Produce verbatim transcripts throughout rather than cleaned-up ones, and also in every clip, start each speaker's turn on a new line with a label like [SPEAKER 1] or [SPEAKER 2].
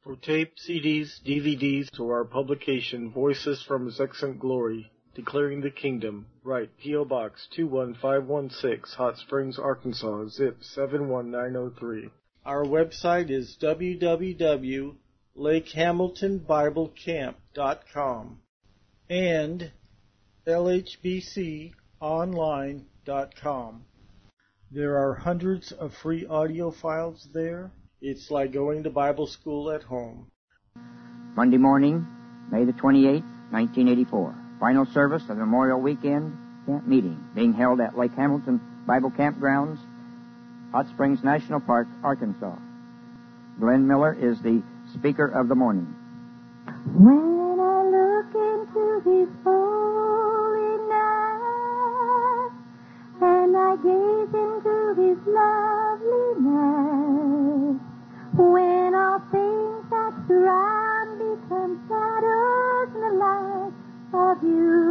[SPEAKER 1] For tape, C Ds, D V Ds, or our publication, Voices from His Excellent Glory, Declaring the Kingdom, write P O. Box two one five one six, Hot Springs, Arkansas, zip seven one nine zero three. Our website is w w w dot lake hamilton bible camp dot com and l h b c online dot com. There are hundreds of free audio files there. It's like going to Bible school at home.
[SPEAKER 2] Monday morning, May the twenty-eighth, nineteen eighty-four. Final service of the Memorial Weekend camp meeting being held at Lake Hamilton Bible Campgrounds, Hot Springs National Park, Arkansas. Glenn Miller is the speaker of the morning.
[SPEAKER 3] When I look into His holy night and I gaze into His loveliness, when all things that surround become shadows in the light of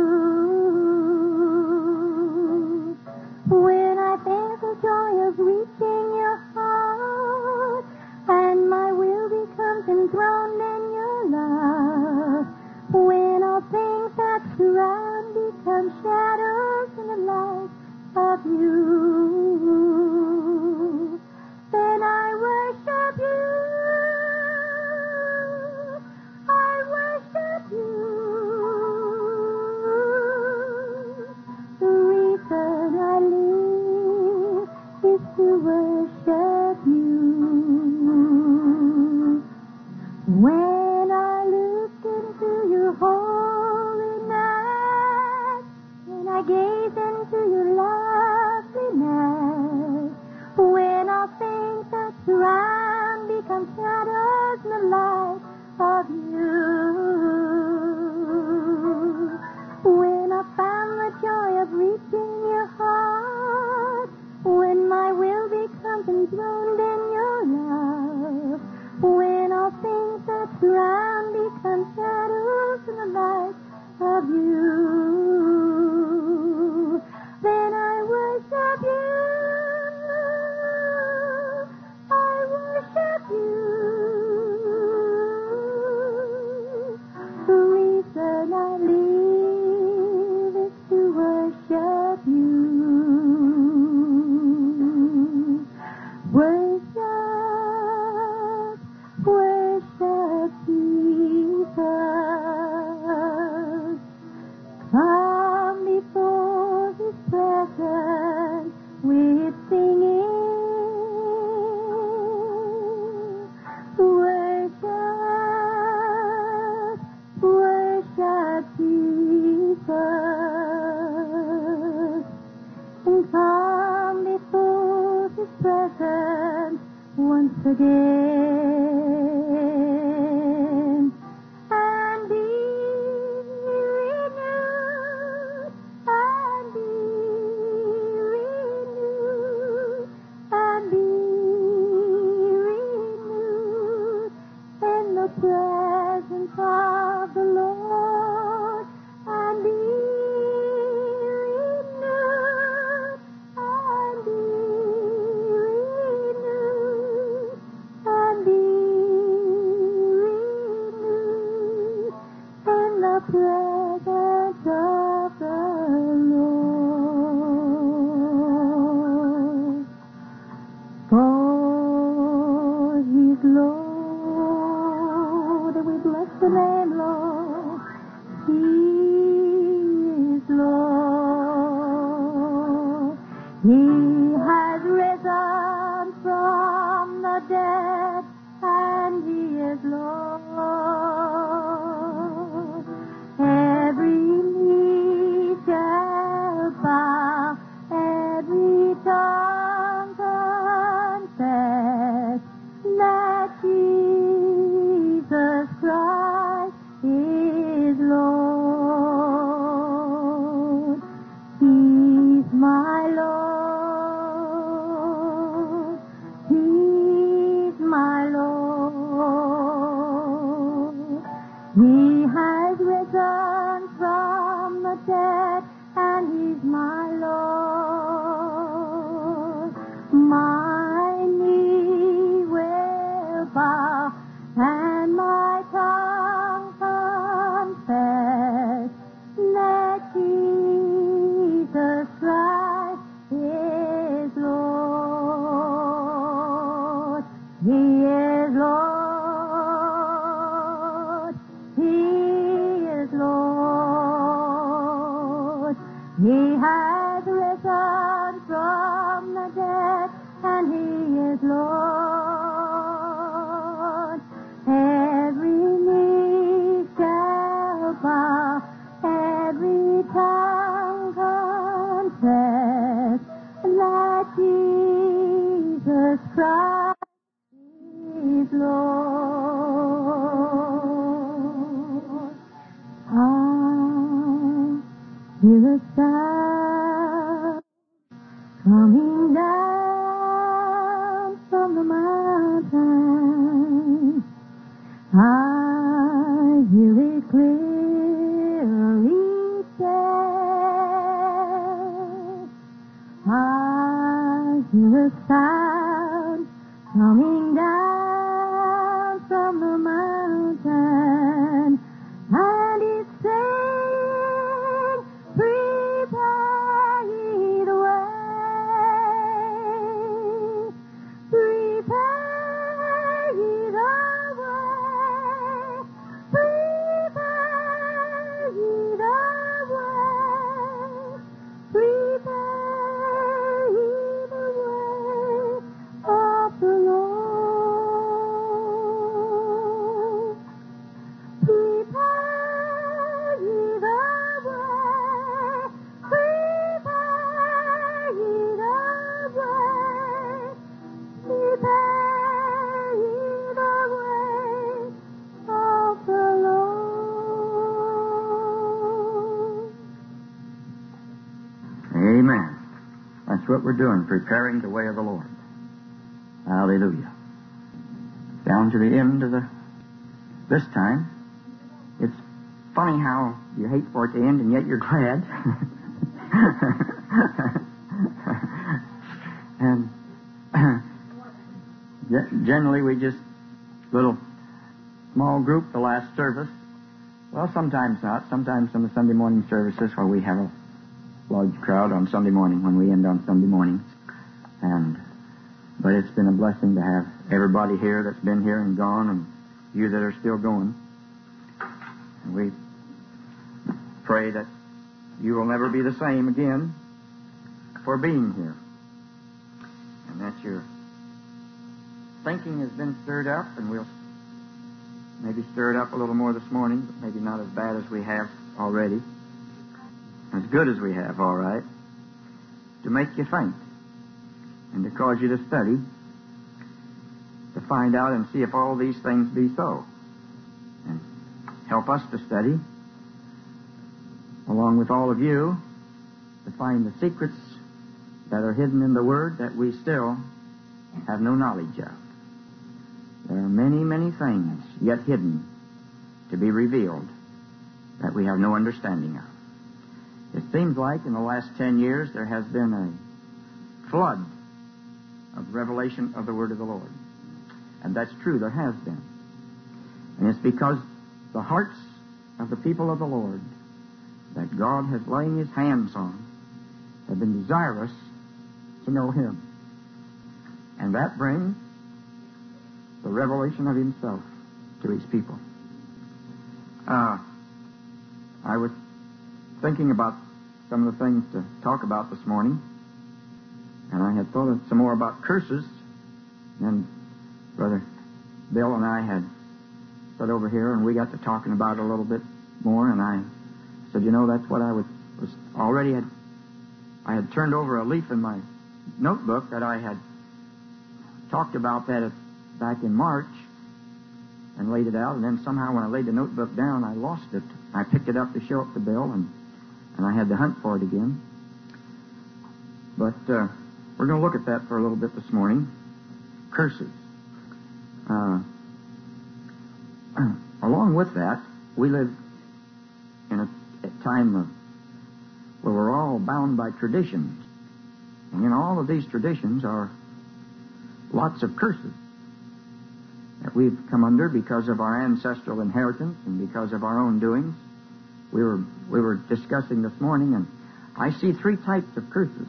[SPEAKER 3] you, when I think the joy of reaching your heart and my will becomes enthroned in your love, when all things that surround become shadows in the light of you, then I worship you, I worship you. The reason I live is to worship you. When I look into your holy night, when I gaze into your loveliness, when all things that surround become shadows in the light of you, when I found the joy of reaching your heart, when my will becomes enthroned in your love, when all things that surround become shadows in the light of you, then I worship you, I worship you. The reason I live is to worship you. Worship, worship Jesus. Come before His presence with singing. Worship, worship Jesus. And come before His presence once again. And be renewed, and be renewed, and be renewed in the presence of the Lord, and be renewed, and be renewed, and be renewed in the presence of the Lord. For He's Lord, and we bless the name, Lord. He is Lord. He has risen from the dead, and He is Lord. Every knee shall bow, every tongue confess that Jesus Christ has risen from the dead, and he is Lord. Every knee shall bow, every tongue confess that Jesus Christ is Lord. I hear a sound coming down from the mountain. I hear it clearly said. I hear a sound coming down from the mountain, and it's saying, prepare ye the way, prepare ye the way, prepare ye the way, prepare ye the way of the Lord. Prepare ye the way, prepare ye the way, prepare ye the way of the Lord.
[SPEAKER 2] Amen. That's what we're doing, preparing the way of the Lord. Hallelujah. Down to the end of the this time. It's funny how you hate for it to end and yet you're glad. And generally we just little small group the last service. Well, sometimes not. Sometimes on the Sunday morning services where we have a large crowd on Sunday morning when we end on Sunday mornings. And but it's been a blessing to have everybody here that's been here and gone, and you that are still going. And we pray that you will never be the same again for being here, and that your thinking has been stirred up, and we'll maybe stir it up a little more this morning, but maybe not as bad as we have already. As good as we have, all right, to make you think and to cause you to study, to find out and see if all these things be so, and help us to study, along with all of you, to find the secrets that are hidden in the Word that we still have no knowledge of. There are many, many things yet hidden to be revealed that we have no understanding of. It seems like in the last ten years there has been a flood of revelation of the Word of the Lord. And that's true, there has been. And it's because the hearts of the people of the Lord that God has laying His hands on have been desirous to know Him. And that brings the revelation of Himself to His people. Uh, I was thinking about some of the things to talk about this morning, and I had thought of some more about curses, and Brother Bill and I had sat over here, and we got to talking about it a little bit more, and I said, you know, that's what I was, was already had, I had turned over a leaf in my notebook that I had talked about that at, back in March, and laid it out, and then somehow when I laid the notebook down, I lost it. I picked it up to show it to Bill, and, and I had to hunt for it again. But uh, we're going to look at that for a little bit this morning. Curses. Uh, along with that, we live in a, a time of where we're all bound by traditions. And in all of these traditions are lots of curses that we've come under because of our ancestral inheritance and because of our own doings. We were we were discussing this morning, and I see three types of curses.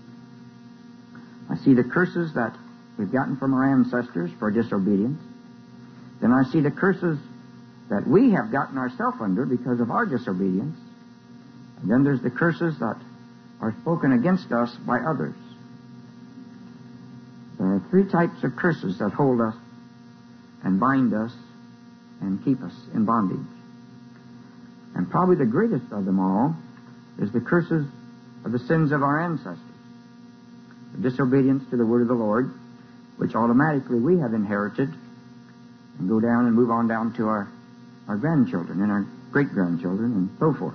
[SPEAKER 2] I see the curses that we've gotten from our ancestors for disobedience. Then I see the curses that we have gotten ourselves under because of our disobedience. And then there's the curses that are spoken against us by others. There are three types of curses that hold us and bind us and keep us in bondage. And probably the greatest of them all is the curses of the sins of our ancestors. The disobedience to the word of the Lord, which automatically we have inherited, and go down and move on down to our, our grandchildren and our great-grandchildren and so forth.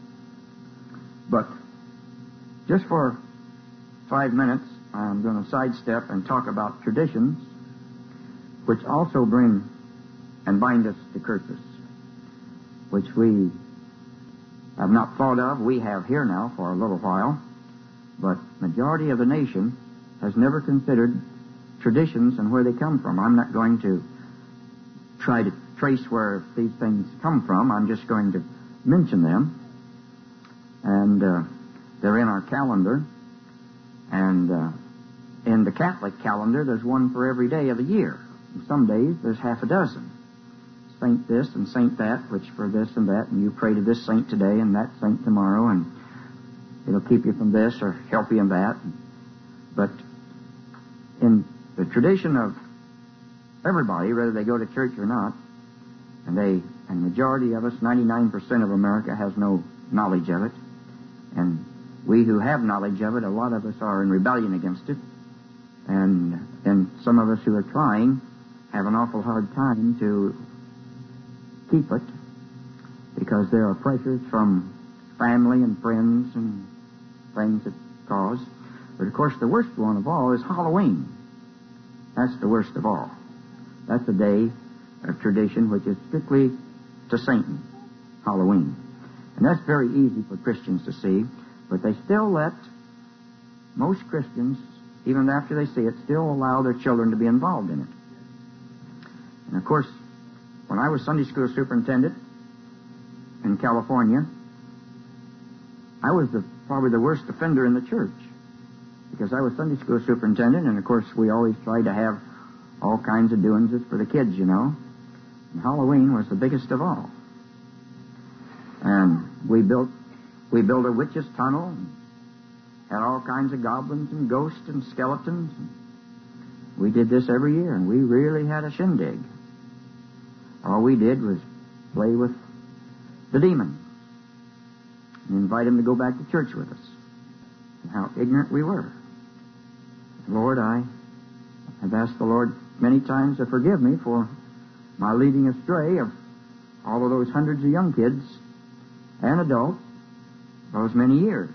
[SPEAKER 2] But just for five minutes, I'm going to sidestep and talk about traditions, which also bring and bind us to curses, which we have not thought of. We have here now for a little while, but majority of the nation has never considered traditions and where they come from. I'm not going to try to trace where these things come from. I'm just going to mention them. And uh, they're in our calendar. And uh, in the Catholic calendar, there's one for every day of the year. And some days, there's half a dozen. Saint this and saint that, which for this and that, and you pray to this saint today and that saint tomorrow, and it'll keep you from this or help you in that. But in the tradition of everybody, whether they go to church or not, and they, and the majority of us, ninety-nine percent of America, has no knowledge of it. And we who have knowledge of it, a lot of us are in rebellion against it. And and some of us who are trying have an awful hard time to keep it, because there are pressures from family and friends and things that cause. But of course, the worst one of all is Halloween. That's the worst of all. That's a day of tradition which is strictly to Satan, Halloween. And that's very easy for Christians to see, but they still let most Christians, even after they see it, still allow their children to be involved in it. And of course, when I was Sunday school superintendent in California, I was the, probably the worst offender in the church, because I was Sunday school superintendent, and of course we always tried to have all kinds of doings for the kids, you know. And Halloween was the biggest of all. And we built we built a witch's tunnel, and had all kinds of goblins and ghosts and skeletons. And we did this every year, and we really had a shindig. All we did was play with the demons and invite them to go back to church with us. And how ignorant we were. Lord, I have asked the Lord many times to forgive me for my leading astray of all of those hundreds of young kids and adults those many years.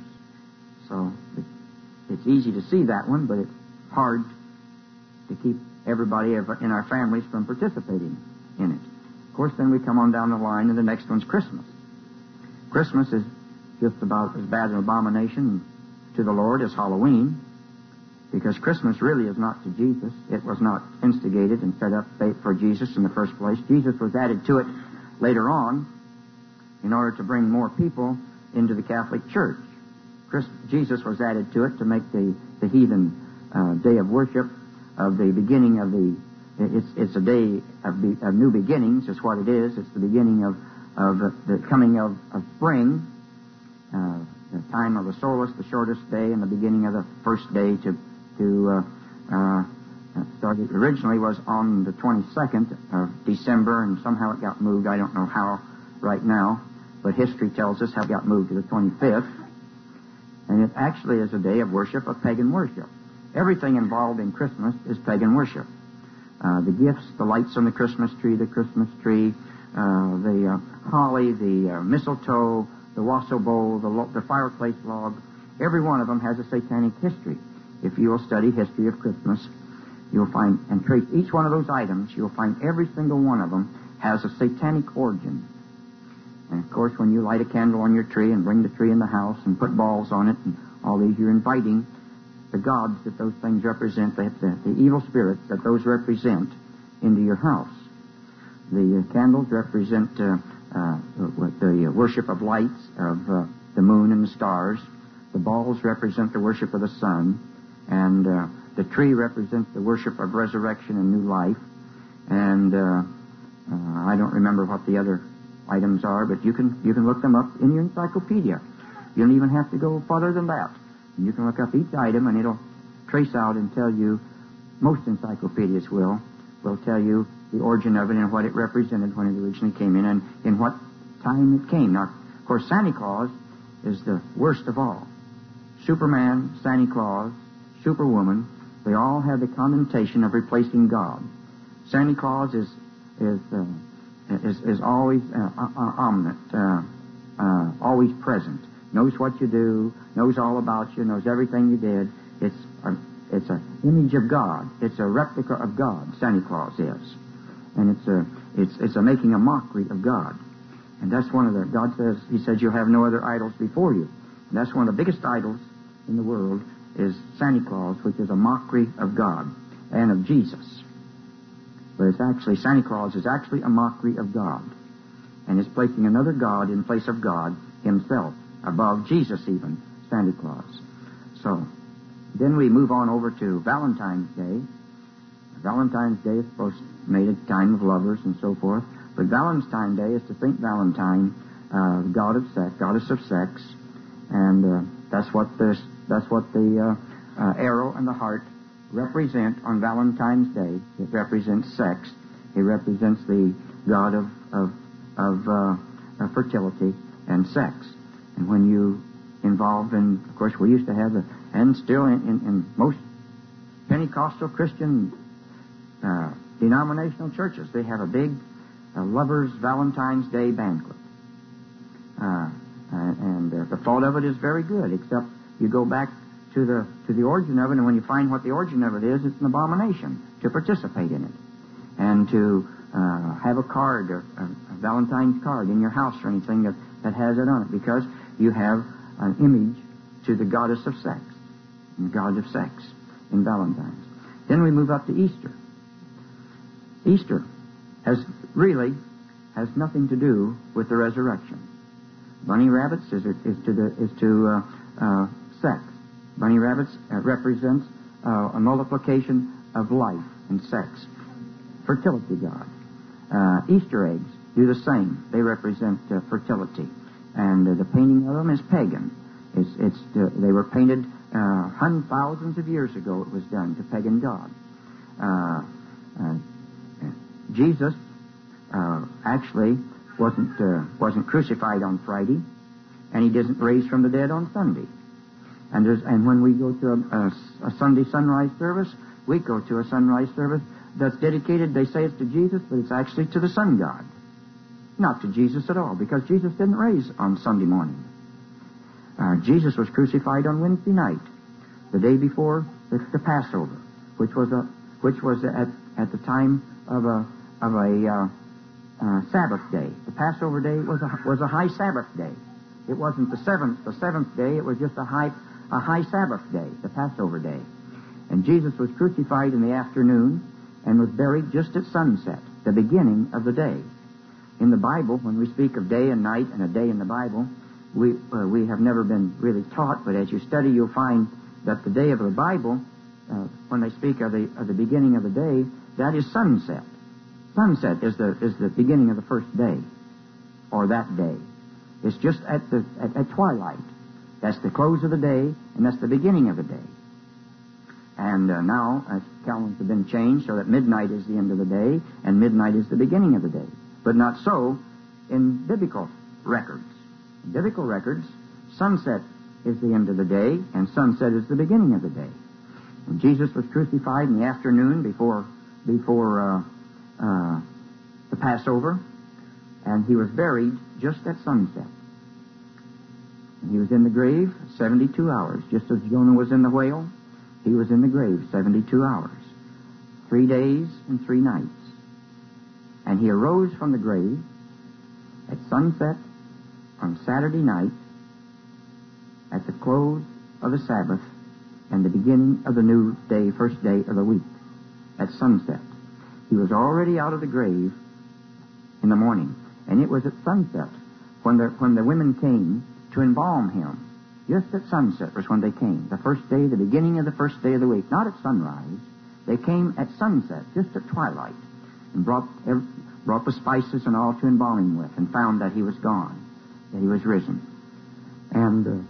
[SPEAKER 2] So it, it's easy to see that one, but it's hard to keep everybody in our families from participating in it. Of course, then we come on down the line, and the next one's Christmas. Christmas is just about as bad an abomination to the Lord as Halloween, because Christmas really is not to Jesus. It was not instigated and set up for Jesus in the first place. Jesus was added to it later on in order to bring more people into the Catholic Church. Christ, Jesus was added to it to make the, the heathen uh, day of worship of the beginning of the... It's, it's a day of, be, of new beginnings, is what it is. It's the beginning of, of the coming of, of spring, uh, the time of the solace, the shortest day, and the beginning of the first day to to uh, uh, started originally was on the twenty-second of December, and somehow it got moved. I don't know how right now, but history tells us how it got moved to the twenty-fifth. And it actually is a day of worship, of pagan worship. Everything involved in Christmas is pagan worship. Uh, the gifts, the lights on the Christmas tree, the Christmas tree, uh, the uh, holly, the uh, mistletoe, the wassail bowl, the, lo- the fireplace log, every one of them has a satanic history. If you will study history of Christmas, you'll find, and trace each one of those items, you'll find every single one of them has a satanic origin. And of course, when you light a candle on your tree and bring the tree in the house and put balls on it and all these, you're inviting the gods that those things represent, the, the, the evil spirits that those represent, into your house. The uh, candles represent uh, uh, the worship of lights, of uh, the moon and the stars. The balls represent the worship of the sun. And uh, the tree represents the worship of resurrection and new life. And uh, uh, I don't remember what the other items are, but you can you can look them up in your encyclopedia. You don't even have to go farther than that. And you can look up each item, and it'll trace out and tell you, most encyclopedias will, will tell you the origin of it and what it represented when it originally came in and in what time it came. Now, of course, Santa Claus is the worst of all. Superman, Santa Claus, Superwoman, they all have the connotation of replacing God. Santa Claus is is uh, is, is always uh, uh, omniscient, uh, uh, always present. Knows what you do, knows all about you, knows everything you did. It's a, it's an image of God. It's a replica of God. Santa Claus is, and it's a it's it's a making a mockery of God. And that's one of the God says He says you have no other idols before you. And that's one of the biggest idols in the world is Santa Claus, which is a mockery of God and of Jesus. But it's actually, Santa Claus is actually a mockery of God. And it's placing another God in place of God Himself, above Jesus even, Santa Claus. So, then we move on over to Valentine's Day. Valentine's Day is supposed to be made a time of lovers and so forth. But Valentine's Day is to Saint Valentine, uh, god of sex, goddess of sex. And uh, that's what the, that's what the uh, uh, arrow and the heart represent on Valentine's Day. It represents sex. It represents the god of of, of uh, uh, fertility and sex. And when you involve in, of course, we used to have, the, and still in, in, in most Pentecostal Christian uh, denominational churches, they have a big uh, lovers' Valentine's Day banquet. Uh, and uh, the thought of it is very good, except you go back to the to the origin of it, and when you find what the origin of it is, it's an abomination to participate in it. And to uh, have a card, a, a Valentine's card in your house or anything that, that has it on it, because you have an image to the goddess of sex, the god of sex in Valentine's. Then we move up to Easter. Easter has really has nothing to do with the resurrection. Bunny rabbits is, is to the is to uh, uh, sex. Bunny rabbits uh, represents uh, a multiplication of life and sex. Fertility god. Uh, Easter eggs do the same. They represent uh, fertility, and uh, the painting of them is pagan. It's, it's uh, they were painted uh, hundreds, thousands of years ago. It was done to pagan god. Uh, uh, Jesus uh, actually wasn't uh, wasn't crucified on Friday, and He didn't raise from the dead on Sunday. And there's, and when we go to a, a, a Sunday sunrise service, we go to a sunrise service that's dedicated, they say it's to Jesus, but it's actually to the sun god. Not to Jesus at all, because Jesus didn't raise on Sunday morning. Uh, Jesus was crucified on Wednesday night, the day before the, the Passover, which was a which was at at the time of a of a uh, uh, Sabbath day. The Passover day was a was a high Sabbath day. It wasn't the seventh the seventh day. It was just a high a high Sabbath day, the Passover day. And Jesus was crucified in the afternoon and was buried just at sunset, the beginning of the day. In the Bible, when we speak of day and night and a day in the Bible, we uh, we have never been really taught, but as you study, you'll find that the day of the Bible, uh, when they speak of the of the beginning of the day, that is sunset. Sunset is the is the beginning of the first day, or that day. It's just at the at, at twilight. That's the close of the day, and that's the beginning of the day. And uh, now, as calendars have been changed, so that midnight is the end of the day, and midnight is the beginning of the day. But not so in biblical records. In biblical records, sunset is the end of the day, and sunset is the beginning of the day. And Jesus was crucified in the afternoon before before uh, uh, the Passover, and He was buried just at sunset. And He was in the grave seventy-two hours, just as Jonah was in the whale. He was in the grave seventy-two hours, three days and three nights. And He arose from the grave at sunset on Saturday night, at the close of the Sabbath and the beginning of the new day, first day of the week, at sunset. He was already out of the grave in the morning, and it was at sunset when the when the women came to embalm Him. Just at sunset was when they came, the first day, the beginning of the first day of the week, not at sunrise. They came at sunset, just at twilight, and brought every, brought the spices and all to embalm Him with, and found that He was gone, that He was risen.
[SPEAKER 4] And uh,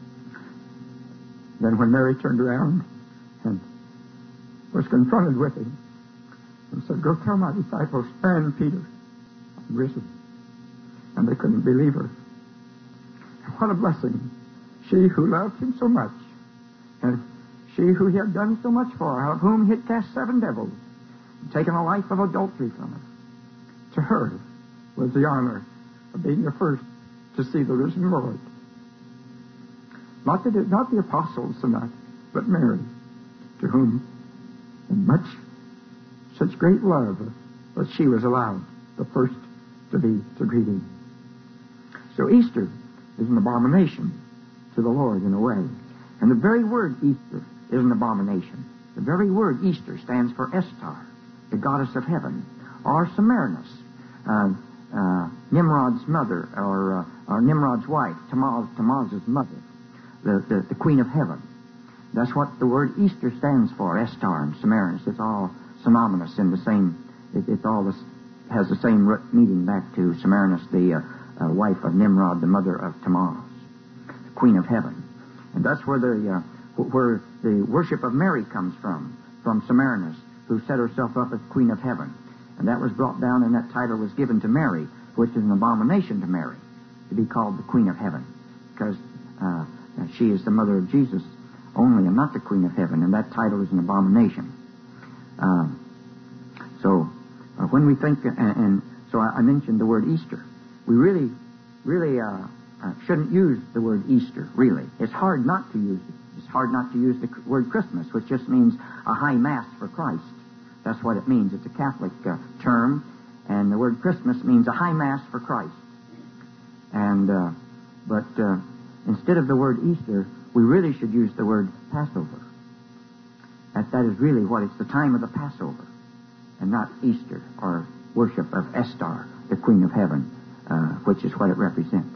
[SPEAKER 4] then when Mary turned around and was confronted with him and said, "Go tell my disciples and Peter, I'm risen." And they couldn't believe her. What a blessing. She who loved him so much, and she who he had done so much for, out of whom he had cast seven devils, and taken a life of adultery from her. To her was the honor of being the first to see the risen Lord. Not the, not the apostles so much, but Mary, to whom in much such great love that she was allowed the first to be to greet him. So Easter is an abomination to the Lord in a way. And the very word Easter is an abomination. The very word Easter stands for Estar, the goddess of heaven, or Semiramis, uh, uh, Nimrod's mother, or, uh, or Nimrod's wife, Tammuz, Tammuz's mother, the, the, the queen of heaven. That's what the word Easter stands for, Estar and Semiramis. It's all synonymous in the same, it, it's all this, has the same root meaning back to Semiramis, the uh, uh, wife of Nimrod, the mother of Tammuz, the queen of heaven. And that's where the, uh, where the worship of Mary comes from, from Semiramis, who set herself up as queen of heaven. And that was brought down, and that title was given to Mary, which is an abomination to Mary, to be called the queen of heaven, because uh, she is the mother of Jesus only, and not the queen of heaven, and that title is an abomination. Uh, so, uh, when we think, uh, and so I, I mentioned the word Easter, we really, really uh, uh, shouldn't use the word Easter, really. It's hard not to use it. It's hard not to use the word Christmas, which just means a high mass for Christ. That's what it means. It's a Catholic uh, term, and the word Christmas means a high mass for Christ. And uh, but uh, instead of the word Easter, we really should use the word Passover. That that is really what it's the time of the Passover, and not Easter or worship of Estar, the Queen of Heaven, uh, which is what it represents.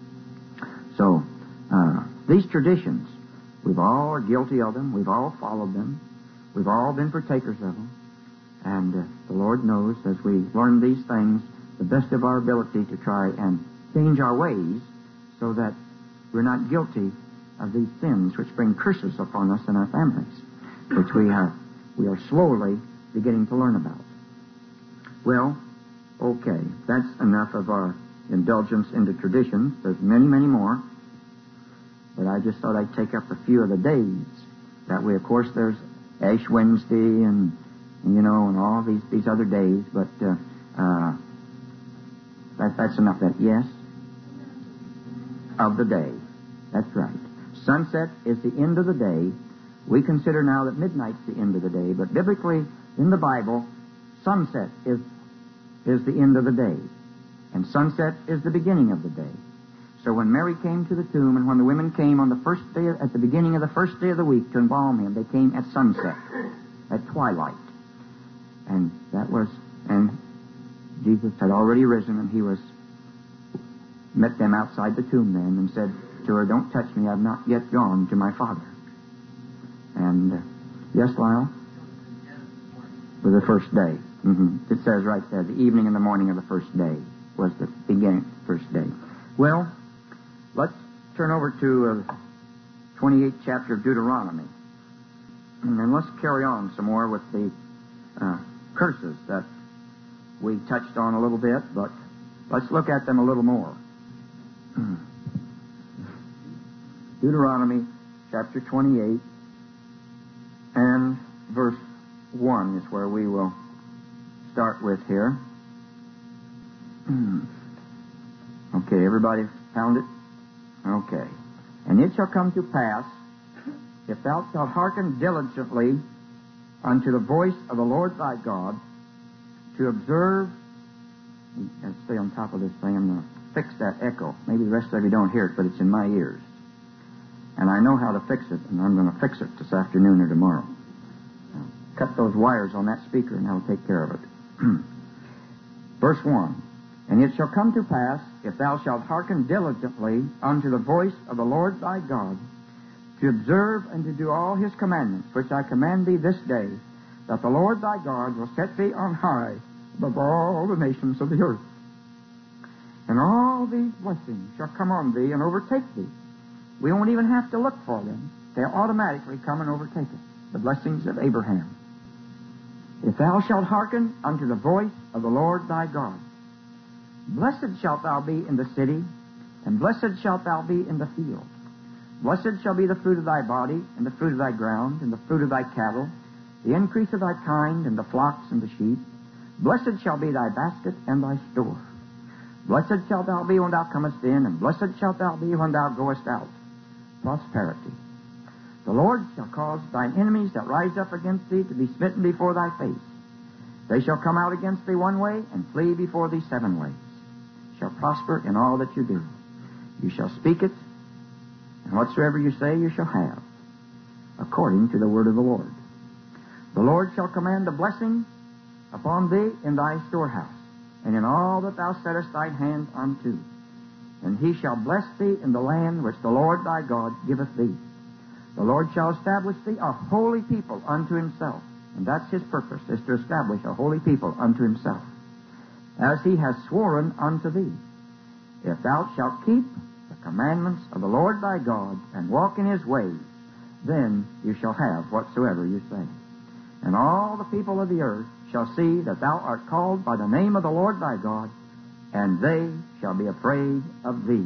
[SPEAKER 4] So uh, these traditions, we've all are guilty of them. We've all followed them. We've all been partakers of them. And uh, the Lord knows, as we learn these things, the best of our ability to try and change our ways so that we're not guilty of these sins which bring curses upon us and our families, which we are, we are slowly beginning to learn about. Well, okay, that's enough of our indulgence into traditions. There's many, many more. But I just thought I'd take up a few of the days. That way, of course, there's Ash Wednesday and, you know, and all these, these other days. But uh, uh, that, that's enough. That yes, of the day. That's right. Sunset is the end of the day. We consider now that midnight's the end of the day. But biblically, in the Bible, sunset is is the end of the day. And sunset is the beginning of the day. So when Mary came to the tomb, and when the women came on the first day, at the beginning of the first day of the week to embalm him, they came at sunset, at twilight. And that was, and Jesus had already risen, and he was, met them outside the tomb then, and said to her, "Don't touch me, I've not yet gone to my Father." And, uh, yes, Lyle? For the first day. Mm-hmm. It says right there, the evening and the morning of the first day was the beginning, first day. Well, let's turn over to uh, twenty-eighth chapter of Deuteronomy. And then let's carry on some more with the uh, curses that we touched on a little bit, but let's look at them a little more. Deuteronomy chapter twenty-eight and verse one is where we will start with here. Okay, everybody found it? Okay. "And it shall come to pass, if thou shalt hearken diligently unto the voice of the Lord thy God, to observe," and stay on top of this thing, I'm going to fix that echo. Maybe the rest of you don't hear it, but it's in my ears. And I know how to fix it, and I'm going to fix it this afternoon or tomorrow. Cut those wires on that speaker, and that'll take care of it. Verse one. "And it shall come to pass, if thou shalt hearken diligently unto the voice of the Lord thy God, to observe and to do all his commandments, which I command thee this day, that the Lord thy God will set thee on high above all the nations of the earth. And all these blessings shall come on thee and overtake thee,
[SPEAKER 2] We won't even have to look for them. They'll automatically come and overtake us. The blessings of Abraham. If thou shalt hearken unto the voice of the Lord thy God, blessed shalt thou be in the city, and blessed shalt thou be in the field. Blessed shall be the fruit of thy body, and the fruit of thy ground, and the fruit of thy cattle, the increase of thy kind, and the flocks and the sheep. Blessed shall be thy basket and thy store. Blessed shalt thou be when thou comest in, and blessed shalt thou be when thou goest out. Prosperity. The Lord shall cause thine enemies that rise up against thee to be smitten before thy face. They shall come out against thee one way, and flee before thee seven ways. Shall prosper in all that you do. You shall speak it, and whatsoever you say you shall have, according to the word of the Lord. The Lord shall command a blessing upon thee in thy storehouse, and in all that thou settest thine hand unto. And he shall bless thee in the land which the Lord thy God giveth thee. The Lord shall establish thee a holy people unto himself. And that's his purpose, is to establish a holy people unto himself, as he has sworn unto thee. If thou shalt keep the commandments of the Lord thy God, and walk in his ways, then you shall have whatsoever you say. And all the people of the earth shall see that thou art called by the name of the Lord thy God, and they shall be afraid of thee.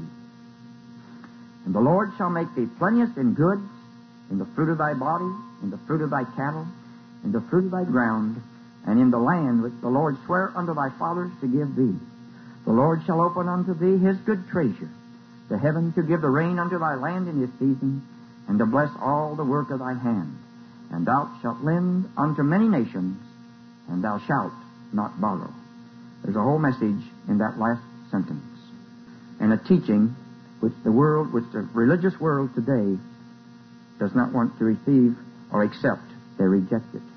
[SPEAKER 2] And the Lord shall make thee plenteous in goods, in the fruit of thy body, in the fruit of thy cattle, in the fruit of thy ground, and in the land which the Lord sware unto thy fathers to give thee. The Lord shall open unto thee his good treasure, the heaven to give the rain unto thy land in his season, and to bless all the work of thy hand. And thou shalt lend unto many nations, and thou shalt not borrow. There's a whole message in that last sentence, and a teaching which the world, which the religious world today does not want to receive or accept. They reject it.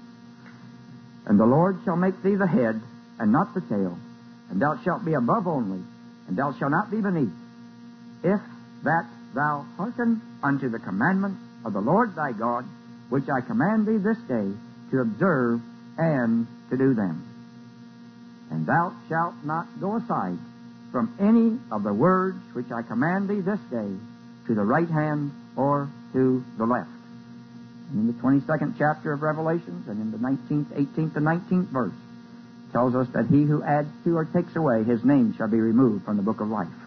[SPEAKER 2] And the Lord shall make thee the head, and not the tail, and thou shalt be above only, and thou shalt not be beneath, if that thou hearken unto the commandments of the Lord thy God, which I command thee this day, to observe and to do them. And thou shalt not go aside from any of the words which I command thee this day, to the right hand or to the left. And in the twenty-second chapter of Revelations, and in the nineteenth, eighteenth, and nineteenth verse, tells us that he who adds to or takes away, his name shall be removed from the book of life.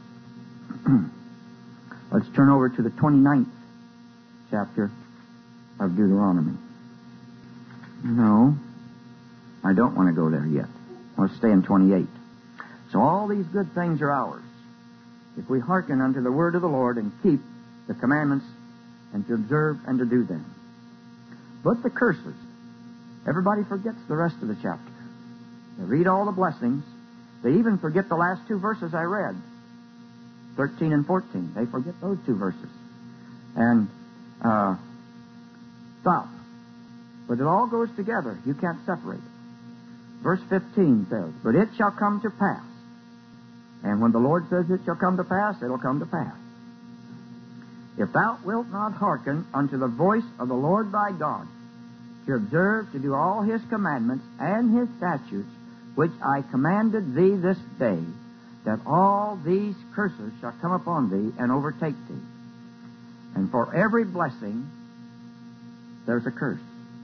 [SPEAKER 2] Let's turn over to the twenty-ninth chapter of Deuteronomy. No, I don't want to go there yet. Let's stay in twenty-eight. So all these good things are ours, if we hearken unto the word of the Lord and keep the commandments, and to observe and to do them. But the curses, everybody forgets the rest of the chapter. They read all the blessings. They even forget the last two verses I read, thirteen and fourteen. They forget those two verses. And uh, stop. But it all goes together. You can't separate it. Verse fifteen says, but it shall come to pass. And when the Lord says it shall come to pass, it'll come to pass. If thou wilt not hearken unto the voice of the Lord thy God, to observe to do all his commandments and his statutes, which I commanded thee this day, that all these curses shall come upon thee and overtake thee. And for every blessing, there's a curse.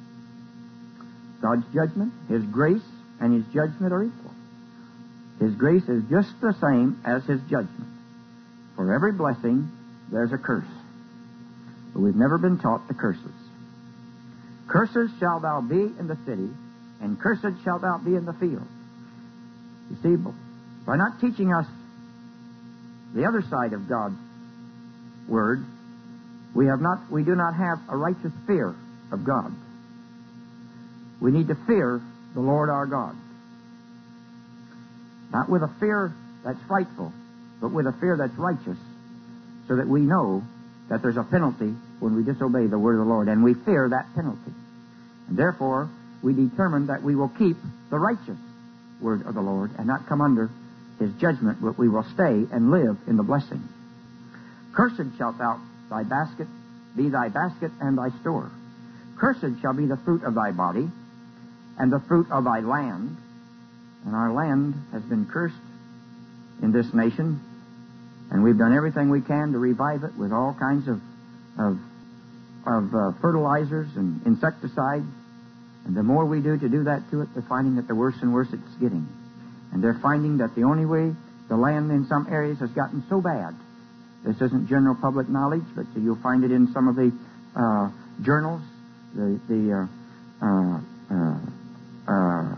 [SPEAKER 2] God's judgment, his grace, and his judgment are equal. His grace is just the same as his judgment. For every blessing, there's a curse. But we've never been taught the curses. Curses shall thou be in the city, and cursed shalt thou be in the field. You see, by not teaching us the other side of God's word, we have not, we do not have a righteous fear of God. We need to fear the Lord our God. Not with a fear that's frightful, but with a fear that's righteous, so that we know that there's a penalty when we disobey the word of the Lord, and we fear that penalty. And therefore, we determine that we will keep the righteous word of the Lord and not come under his judgment, but we will stay and live in the blessing. Cursed shalt thou thy basket, be thy basket and thy store. Cursed shall be the fruit of thy body, and the fruit of thy land. And our land has been cursed in this nation, and we've done everything we can to revive it with all kinds of of, of uh, fertilizers and insecticides. And the more we do to do that to it, they're finding that the worse and worse it's getting. And they're finding that the only way the land in some areas has gotten so bad, this isn't general public knowledge, but you'll find it in some of the uh, journals, the, the uh, uh, uh, uh,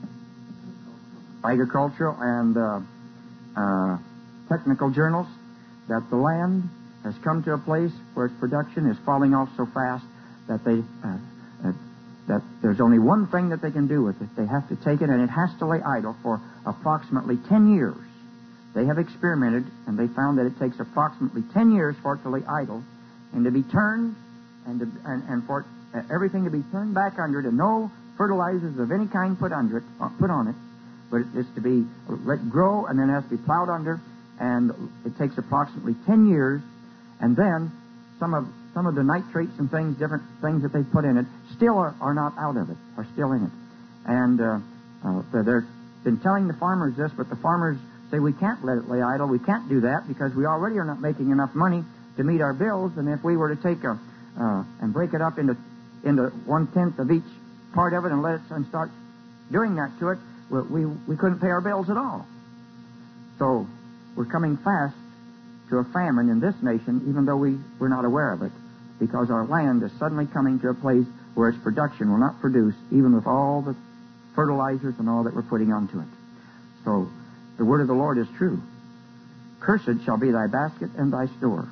[SPEAKER 2] agricultural and uh, uh, technical journals, that the land has come to a place where its production is falling off so fast that they uh, uh, that there's only one thing that they can do with it. They have to take it, and it has to lay idle for approximately ten years. They have experimented, and they found that it takes approximately ten years for it to lay idle and to be turned, and, to, and, and for it, uh, everything to be turned back under it, and no fertilizers of any kind put under it, uh, put on it, but it's to be let grow, and then it has to be plowed under, and it takes approximately ten years, and then some of some of the nitrates and things, different things that they put in it, still are, are not out of it, are still in it. And uh, uh, they've been telling the farmers this, but the farmers say, we can't let it lay idle, we can't do that, because we already are not making enough money to meet our bills, and if we were to take a, uh, and break it up into, into one-tenth of each part of it and let it, and start doing that to it, we, we couldn't pay our bills at all. So we're coming fast to a famine in this nation, even though we, we're not aware of it, because our land is suddenly coming to a place where its production will not produce, even with all the fertilizers and all that we're putting onto it. So the word of the Lord is true. Cursed shall be thy basket and thy store.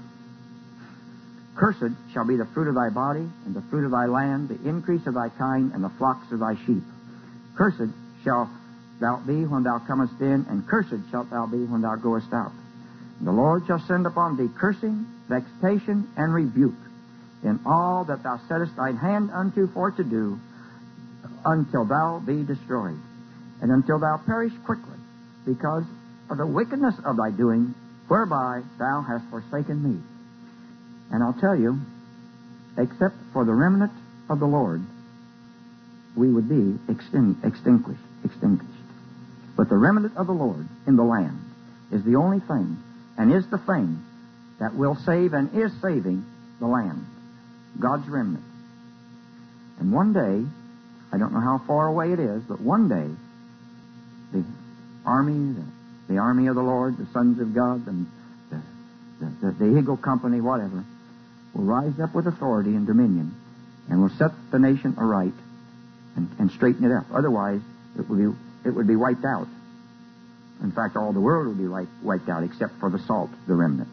[SPEAKER 2] Cursed shall be the fruit of thy body, and the fruit of thy land, the increase of thy kind, and the flocks of thy sheep. Cursed shalt thou be when thou comest in, and cursed shalt thou be when thou goest out. And the Lord shall send upon thee cursing, vexation, and rebuke in all that thou settest thine hand unto for to do, until thou be destroyed, and until thou perish quickly, because of the wickedness of thy doing, whereby thou hast forsaken me. And I'll tell you, except for the remnant of the Lord, we would be extin- extinguished, extinguished. But the remnant of the Lord in the land is the only thing, and is the thing that will save and is saving the land, God's remnant. And one day, I don't know how far away it is, but one day, the army, the, the army of the Lord, the sons of God, and the, the, the, the Eagle Company, whatever, will rise up with authority and dominion, and will set the nation aright and, and straighten it up. Otherwise, it would be it would be wiped out. In fact, all the world would be wiped, wiped out, except for the salt, the remnant.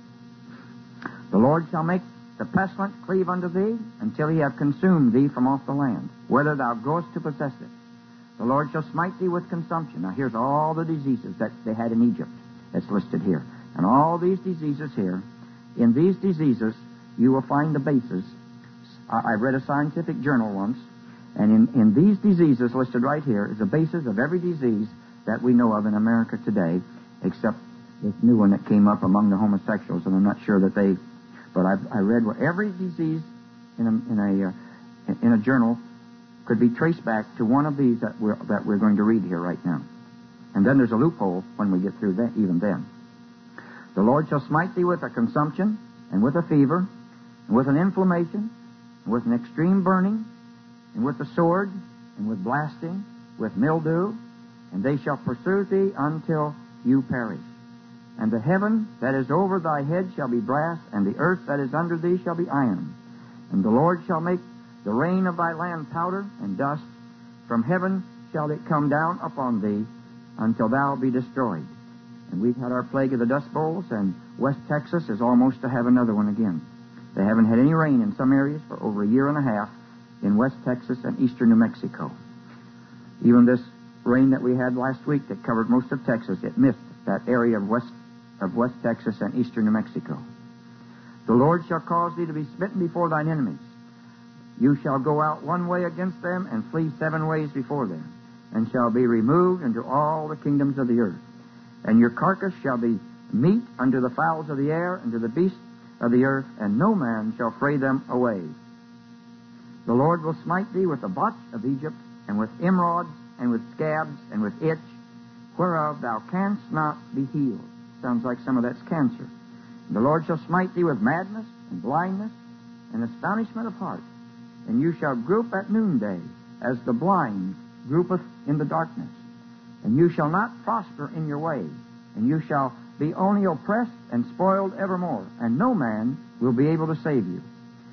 [SPEAKER 2] The Lord shall make the pestilence cleave unto thee, until he have consumed thee from off the land, whether thou goest to possess it. The Lord shall smite thee with consumption. Now here's all the diseases that they had in Egypt. That's listed here. And all these diseases here, in these diseases, you will find the basis. I, I read a scientific journal once, and in, in these diseases listed right here is the basis of every disease that we know of in America today, except this new one that came up among the homosexuals, and I'm not sure that they... But I've, I read where every disease in a, in a, uh, in a journal could be traced back to one of these that we're, that we're going to read here right now. And then there's a loophole when we get through that, even then. The Lord shall smite thee with a consumption, and with a fever, and with an inflammation, and with an extreme burning, and with the sword, and with blasting, with mildew, and they shall pursue thee until you perish. And the heaven that is over thy head shall be brass, and the earth that is under thee shall be iron. And the Lord shall make the rain of thy land powder and dust. From heaven shall it come down upon thee, until thou be destroyed. And we've had our plague of the dust bowls, and West Texas is almost to have another one again. They haven't had any rain in some areas for over a year and a half in West Texas and eastern New Mexico. Even this rain that we had last week that covered most of Texas, it missed that area of West of West Texas and eastern New Mexico. The Lord shall cause thee to be smitten before thine enemies. You shall go out one way against them, and flee seven ways before them, and shall be removed into all the kingdoms of the earth. And your carcass shall be meat unto the fowls of the air, and to the beasts of the earth, and no man shall fray them away. The Lord will smite thee with the botch of Egypt, and with emerods, and with scabs, and with itch, whereof thou canst not be healed. Sounds like some of that's cancer. The Lord shall smite thee with madness, and blindness, in astonishment of heart. And you shall grope at noonday, as the blind groupeth in the darkness. And you shall not prosper in your way, and you shall be only oppressed and spoiled evermore, and no man will be able to save you.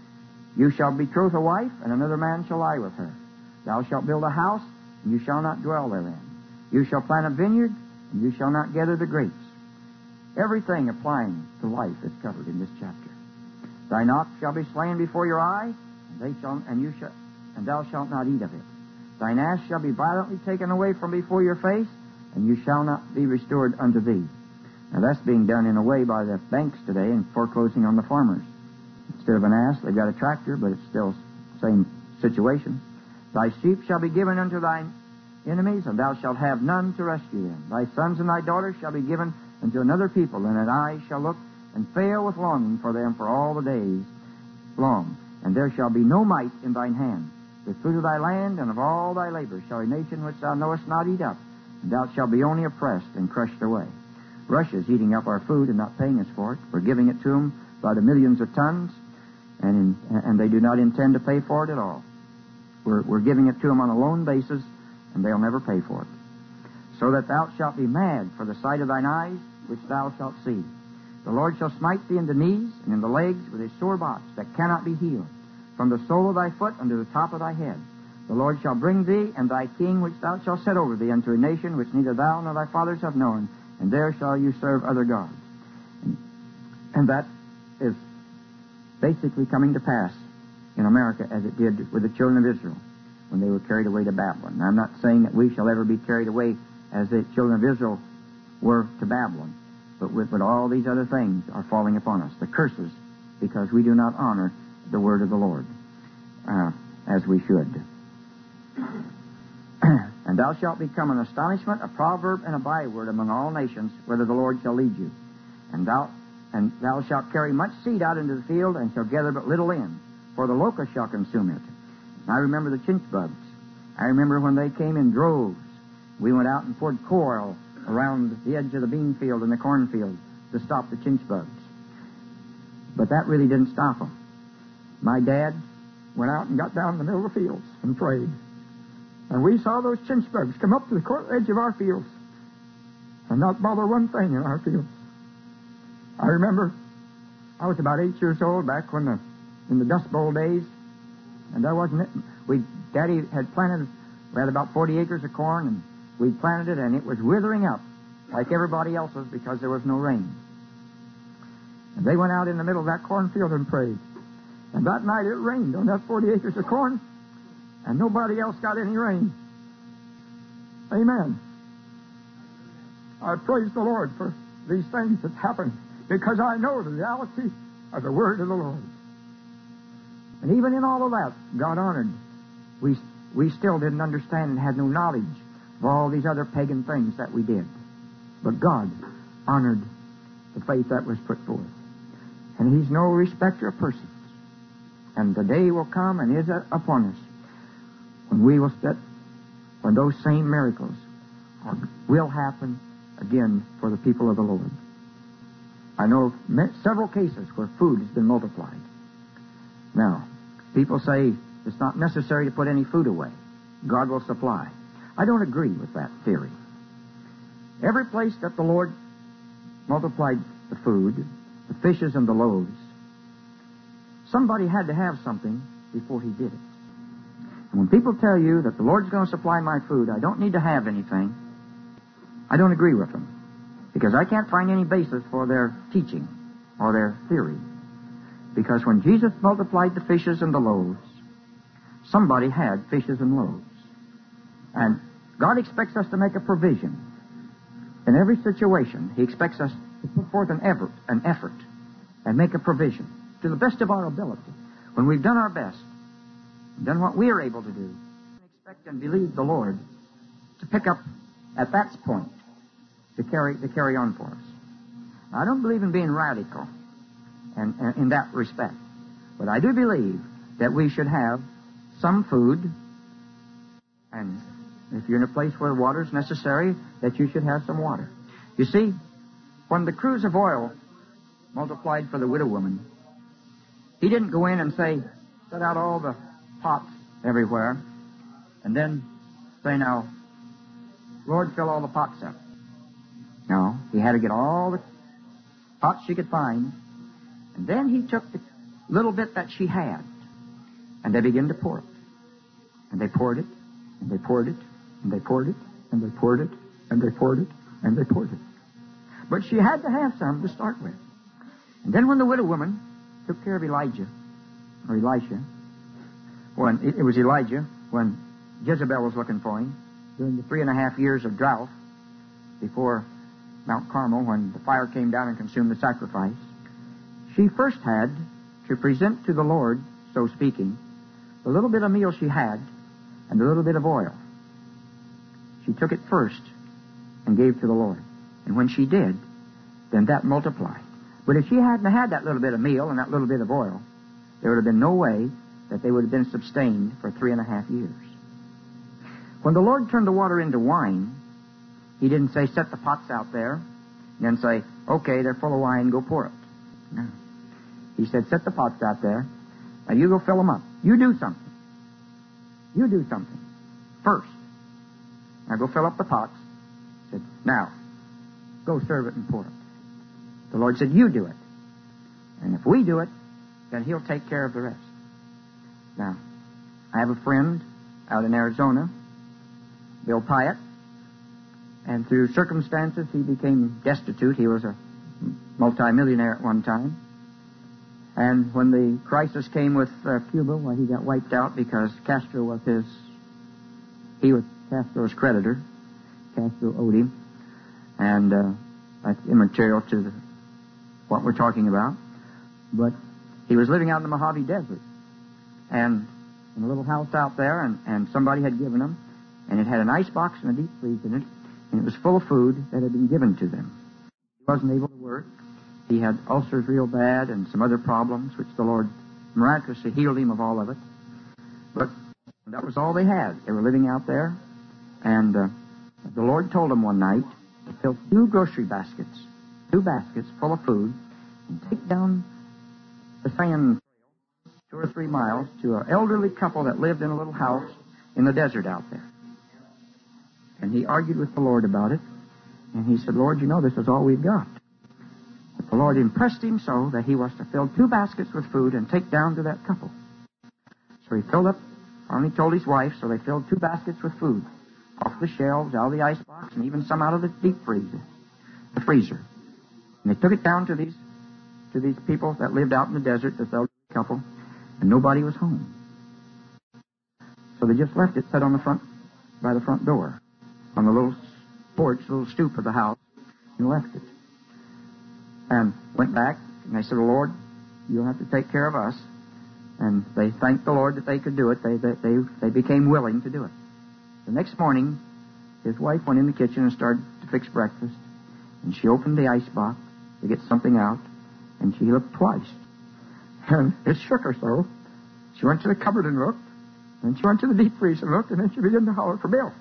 [SPEAKER 2] You shall betroth a wife, and another man shall lie with her. Thou shalt build a house, and you shall not dwell therein. You shall plant a vineyard, and you shall not gather the grapes. Everything applying to life is covered in this chapter. Thine ox shall be slain before your eye, and they shall, and you shall, and thou shalt not eat of it. Thine ass shall be violently taken away from before your face, and you shall not be restored unto thee. Now that's being done in a way by the banks today and foreclosing on the farmers. Instead of an ass, they've got a tractor, but it's still the same situation. Thy sheep shall be given unto thine enemies, and thou shalt have none to rescue them. Thy sons and thy daughters shall be given unto another people, and an eye shall look and fail with longing for them for all the days long. And there shall be no might in thine hand. The fruit of thy land and of all thy labor shall a nation which thou knowest not eat up, and thou shalt be only oppressed and crushed away. Russia's eating up our food and not paying us for it. We're giving it to them by the millions of tons, and in, and they do not intend to pay for it at all. We're, we're giving it to them on a loan basis, and they'll never pay for it. So that thou shalt be mad for the sight of thine eyes, which thou shalt see. The Lord shall smite thee in the knees and in the legs with a sore box that cannot be healed, from the sole of thy foot unto the top of thy head. The Lord shall bring thee and thy king, which thou shalt set over thee, unto a nation which neither thou nor thy fathers have known, and there shall you serve other gods. And, and that is basically coming to pass in America as it did with the children of Israel when they were carried away to Babylon. Now, I'm not saying that we shall ever be carried away as the children of Israel were to Babylon, but with but all these other things are falling upon us, the curses, because we do not honor the word of the Lord uh, as we should. And thou shalt become an astonishment, a proverb, and a byword among all nations, whither the Lord shall lead you. And thou and thou shalt carry much seed out into the field, and shall gather but little in, for the locust shall consume it. And I remember the chinch bugs. I remember when they came in droves. We went out and poured coil around the edge of the bean field and the cornfield to stop the chinch bugs. But that really didn't stop them. My dad went out and got down in the middle of the fields and prayed. And we saw those chinch bugs come up to the edge of our fields and not bother one thing in our fields. I remember I was about eight years old back when the in the Dust Bowl days, and I wasn't. We Daddy had planted. We had about forty acres of corn, and we planted it, and it was withering up like everybody else's because there was no rain. And they went out in the middle of that cornfield and prayed. And that night it rained on that forty acres of corn, and nobody else got any rain. Amen. I praise the Lord for these things that happened, because I know the reality of the word of the Lord. And even in all of that, God honored. We we still didn't understand and had no knowledge of all these other pagan things that we did. But God honored the faith that was put forth. And He's no respecter of persons. And the day will come and is upon us when we will step, when those same miracles are, will happen again for the people of the Lord. I know of several cases where food has been multiplied. Now, people say it's not necessary to put any food away. God will supply. I don't agree with that theory. Every place that the Lord multiplied the food, the fishes and the loaves, somebody had to have something before He did it. And when people tell you that the Lord's going to supply my food, I don't need to have anything, I don't agree with them. Because I can't find any basis for their teaching or their theory. Because when Jesus multiplied the fishes and the loaves, somebody had fishes and loaves. And God expects us to make a provision. In every situation, He expects us to put forth an effort, an effort and make a provision to the best of our ability. When we've done our best, done what we are able to do, expect and believe the Lord to pick up at that point to carry to carry on for us. Now, I don't believe in being radical and, and in that respect, but I do believe that we should have some food, and if you're in a place where water is necessary, that you should have some water. You see, when the cruse of oil multiplied for the widow woman, He didn't go in and say, set out all the pots everywhere, and then say, now, Lord, fill all the pots up. No, he had to get all the pots she could find, and then he took the little bit that she had, and they began to pour it. And they poured it, and they poured it, and they poured it, and they poured it, and they poured it, and they poured it. But she had to have some to start with. And then when the widow woman took care of Elijah, or Elisha, when it, it was Elijah, when Jezebel was looking for him, during the three and a half years of drought before Mount Carmel, when the fire came down and consumed the sacrifice, she first had to present to the Lord, so speaking, the little bit of meal she had and a little bit of oil. She took it first and gave to the Lord. And when she did, then that multiplied. But if she hadn't had that little bit of meal and that little bit of oil, there would have been no way that they would have been sustained for three and a half years. When the Lord turned the water into wine, he didn't say, set the pots out there, and then say, okay, they're full of wine, go pour it. No. He said, set the pots out there, now you go fill them up. You do something. You do something first. Now go fill up the pots. He said, now, go serve it and pour it. The Lord said, you do it. And if we do it, then he'll take care of the rest. Now, I have a friend out in Arizona, Bill Pyatt, and through circumstances he became destitute. He was a multimillionaire at one time. And when the crisis came with uh, Cuba, well, he got wiped out because Castro was his, he was Castro's creditor. Castro owed him. And uh, that's immaterial to the, what we're talking about. But he was living out in the Mojave Desert. And in a little house out there, and, and somebody had given him, and it had an ice box and a deep freeze in it, and it was full of food that had been given to them. He wasn't able to work. He had ulcers real bad and some other problems, which the Lord miraculously healed him of all of it. But that was all they had. They were living out there, and uh, the Lord told them one night to fill two grocery baskets, two baskets full of food, and take down the sand two or three miles to an elderly couple that lived in a little house in the desert out there. And he argued with the Lord about it, and he said, Lord, you know, this is all we've got. But the Lord impressed him so that he was to fill two baskets with food and take down to that couple. So he filled up, finally told his wife, so they filled two baskets with food off the shelves, out of the icebox, and even some out of the deep freezer, the freezer. And they took it down to these to these people that lived out in the desert, this elderly couple, and nobody was home. So they just left it set on the front, by the front door, on the little porch, little stoop of the house, and left it. And went back, and they said, well, Lord, you'll have to take care of us. And they thanked the Lord that they could do it. They, they, they, they became willing to do it. The next morning, his wife went in the kitchen and started to fix breakfast. And she opened the icebox to get something out, and she looked twice. And it shook her so. She went to the cupboard and looked, and she went to the deep freeze and looked, and then she began to holler for Bill.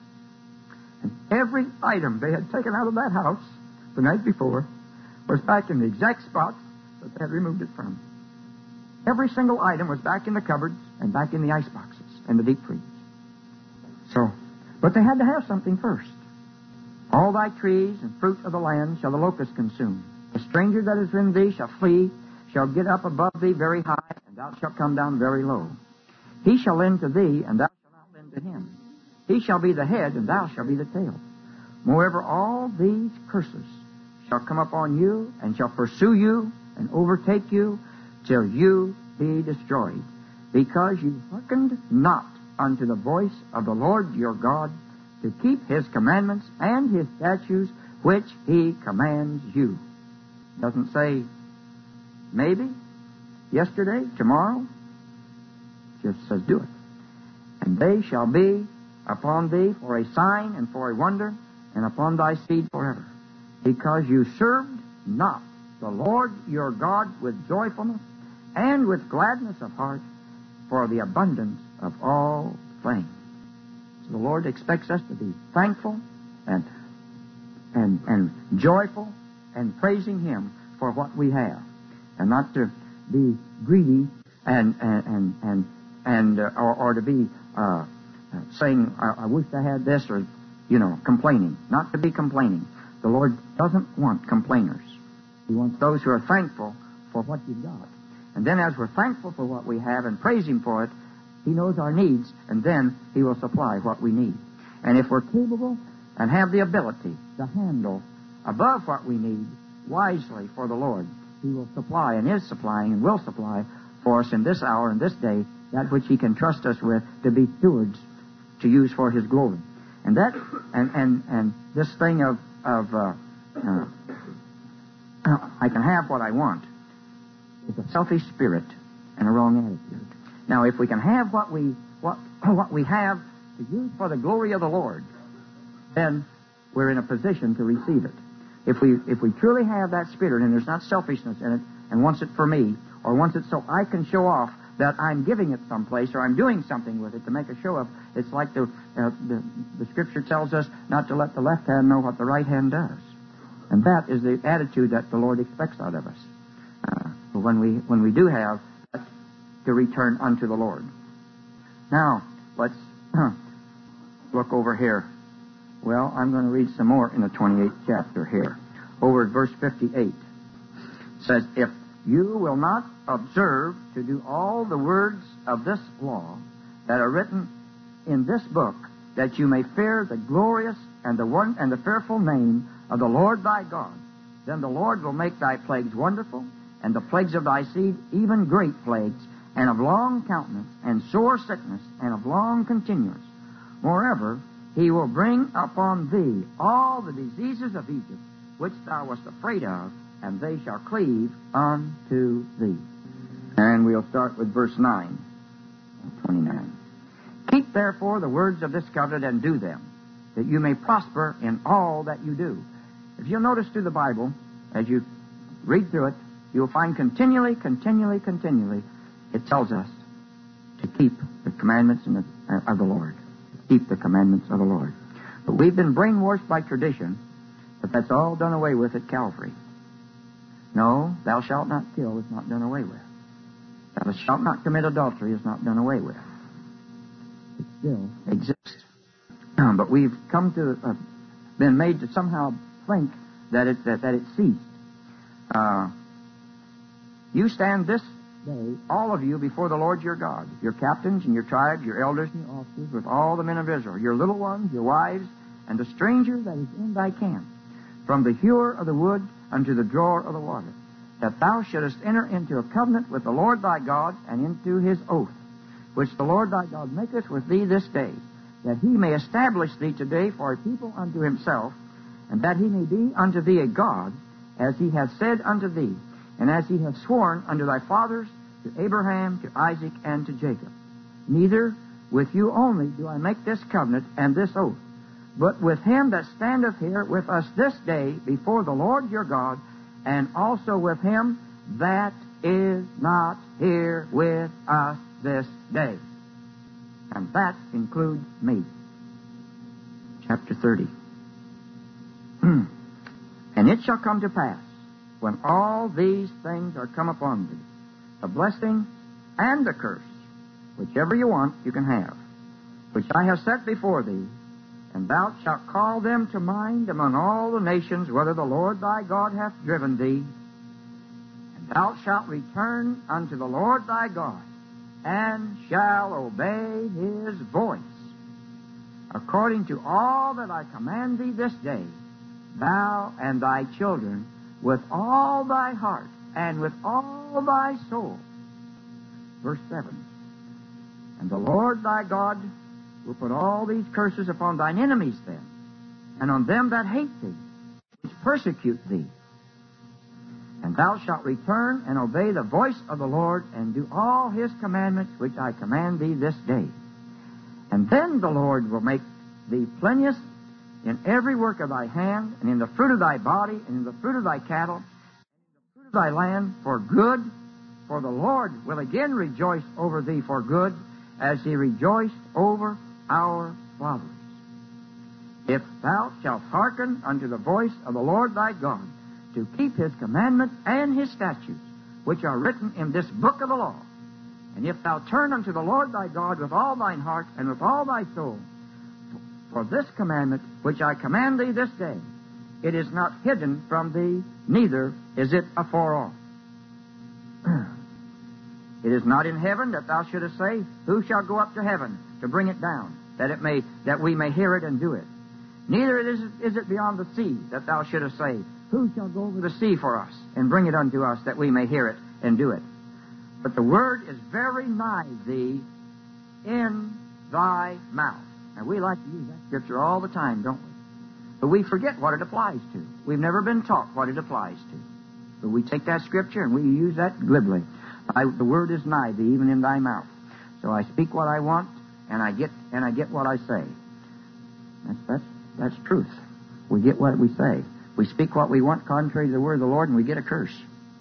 [SPEAKER 2] And every item they had taken out of that house the night before was back in the exact spot that they had removed it from. Every single item was back in the cupboards and back in the ice boxes and the deep freeze. So, but they had to have something first. All thy trees and fruit of the land shall the locust consume. The stranger that is in thee shall flee, shall get up above thee very high, and thou shalt come down very low. He shall lend to thee, and thou shalt not lend to him. He shall be the head, and thou shalt be the tail. Moreover, all these curses shall come upon you, and shall pursue you, and overtake you, till you be destroyed, because you hearkened not unto the voice of the Lord your God, to keep his commandments and his statutes, which he commands you. Doesn't say maybe, yesterday, tomorrow. Just says do it. And they shall be upon thee for a sign and for a wonder, and upon thy seed forever. Because you served not the Lord your God with joyfulness and with gladness of heart for the abundance of all things. So the Lord expects us to be thankful and and and joyful and praising him for what we have, and not to be greedy and and and and, and uh, or, or to be uh, saying, I, I wish I had this, or, you know, complaining. Not to be complaining. The Lord doesn't want complainers. He wants those who are thankful for what you've got. And then as we're thankful for what we have and praise Him for it, He knows our needs, and then He will supply what we need. And if we're capable and have the ability to handle above what we need wisely for the Lord, He will supply and is supplying and will supply for us in this hour and this day that which He can trust us with to be stewards to use for His glory. And that, and and, and this thing of, of uh, uh, I can have what I want, is a selfish spirit and a wrong attitude. Now, if we can have what we what what we have to use for the glory of the Lord, then we're in a position to receive it. If we if we truly have that spirit, and there's not selfishness in it, and wants it for me, or wants it so I can show off that I'm giving it someplace, or I'm doing something with it to make a show of, it's like the, uh, the the Scripture tells us not to let the left hand know what the right hand does. And that is the attitude that the Lord expects out of us. Uh, when we when we do have to return unto the Lord. Now, let's look over here. Well, I'm going to read some more in the twenty-eighth chapter here. Over at verse fifty-eight. It says, if you will not observe to do all the words of this law that are written in this book, that you may fear the glorious and the one and the fearful name of the Lord thy God, then the Lord will make thy plagues wonderful, and the plagues of thy seed even great plagues, and of long countenance, and sore sickness, and of long continuance. Moreover, He will bring upon thee all the diseases of Egypt, which thou wast afraid of, and they shall cleave unto thee. And we'll start with verse nine, twenty-nine. Keep therefore the words of this covenant and do them, that you may prosper in all that you do. If you'll notice through the Bible, as you read through it, you'll find continually, continually, continually, it tells us to keep the commandments of the, of the Lord. Keep the commandments of the Lord. But we've been brainwashed by tradition that that's all done away with at Calvary. No, thou shalt not kill is not done away with. Thou shalt not commit adultery is not done away with. It still exists. Um, but we've come to, uh, been made to somehow think that it, that, that it ceased. Uh, you stand this day, all of you, before the Lord your God, your captains and your tribes, your elders and your officers, with all the men of Israel, your little ones, your wives, and the stranger that is in thy camp, from the hewer of the wood unto the drawer of the water, that thou shouldest enter into a covenant with the Lord thy God, and into His oath, which the Lord thy God maketh with thee this day, that He may establish thee today for a people unto Himself, and that He may be unto thee a God, as He hath said unto thee, and as He hath sworn unto thy fathers, to Abraham, to Isaac, and to Jacob. Neither with you only do I make this covenant and this oath, but with him that standeth here with us this day before the Lord your God, and also with him that is not here with us this day. And that includes me. Chapter thirty. And it shall come to pass, when all these things are come upon thee, the blessing and the curse, whichever you want, you can have, which I have set before thee, and thou shalt call them to mind among all the nations, whither the Lord thy God hath driven thee, and thou shalt return unto the Lord thy God, and shall obey His voice, according to all that I command thee this day, thou and thy children, with all thy heart, and with all thy soul. Verse seven. And the Lord thy God will put all these curses upon thine enemies then, and on them that hate thee, which persecute thee. And thou shalt return and obey the voice of the Lord, and do all His commandments which I command thee this day. And then the Lord will make thee plenteous in every work of thy hand, and in the fruit of thy body, and in the fruit of thy cattle, and in the fruit of thy land, for good. For the Lord will again rejoice over thee for good, as He rejoiced over our fathers. If thou shalt hearken unto the voice of the Lord thy God, to keep His commandments and His statutes, which are written in this book of the law. And if thou turn unto the Lord thy God with all thine heart and with all thy soul, for this commandment which I command thee this day, it is not hidden from thee, neither is it afar off. It is not in heaven that thou shouldest say, who shall go up to heaven to bring it down, that it may that we may hear it and do it. Neither is it, is it beyond the sea that thou shouldest say, who shall go over the sea for us and bring it unto us, that we may hear it and do it. But the word is very nigh thee, in thy mouth. And we like to use that scripture all the time, don't we? But we forget what it applies to. We've never been taught what it applies to. But we take that scripture and we use that glibly. I, the word is nigh thee, even in thy mouth. So I speak what I want, and I get and I get what I say. That's that's that's truth. We get what we say. We speak what we want contrary to the word of the Lord, and we get a curse.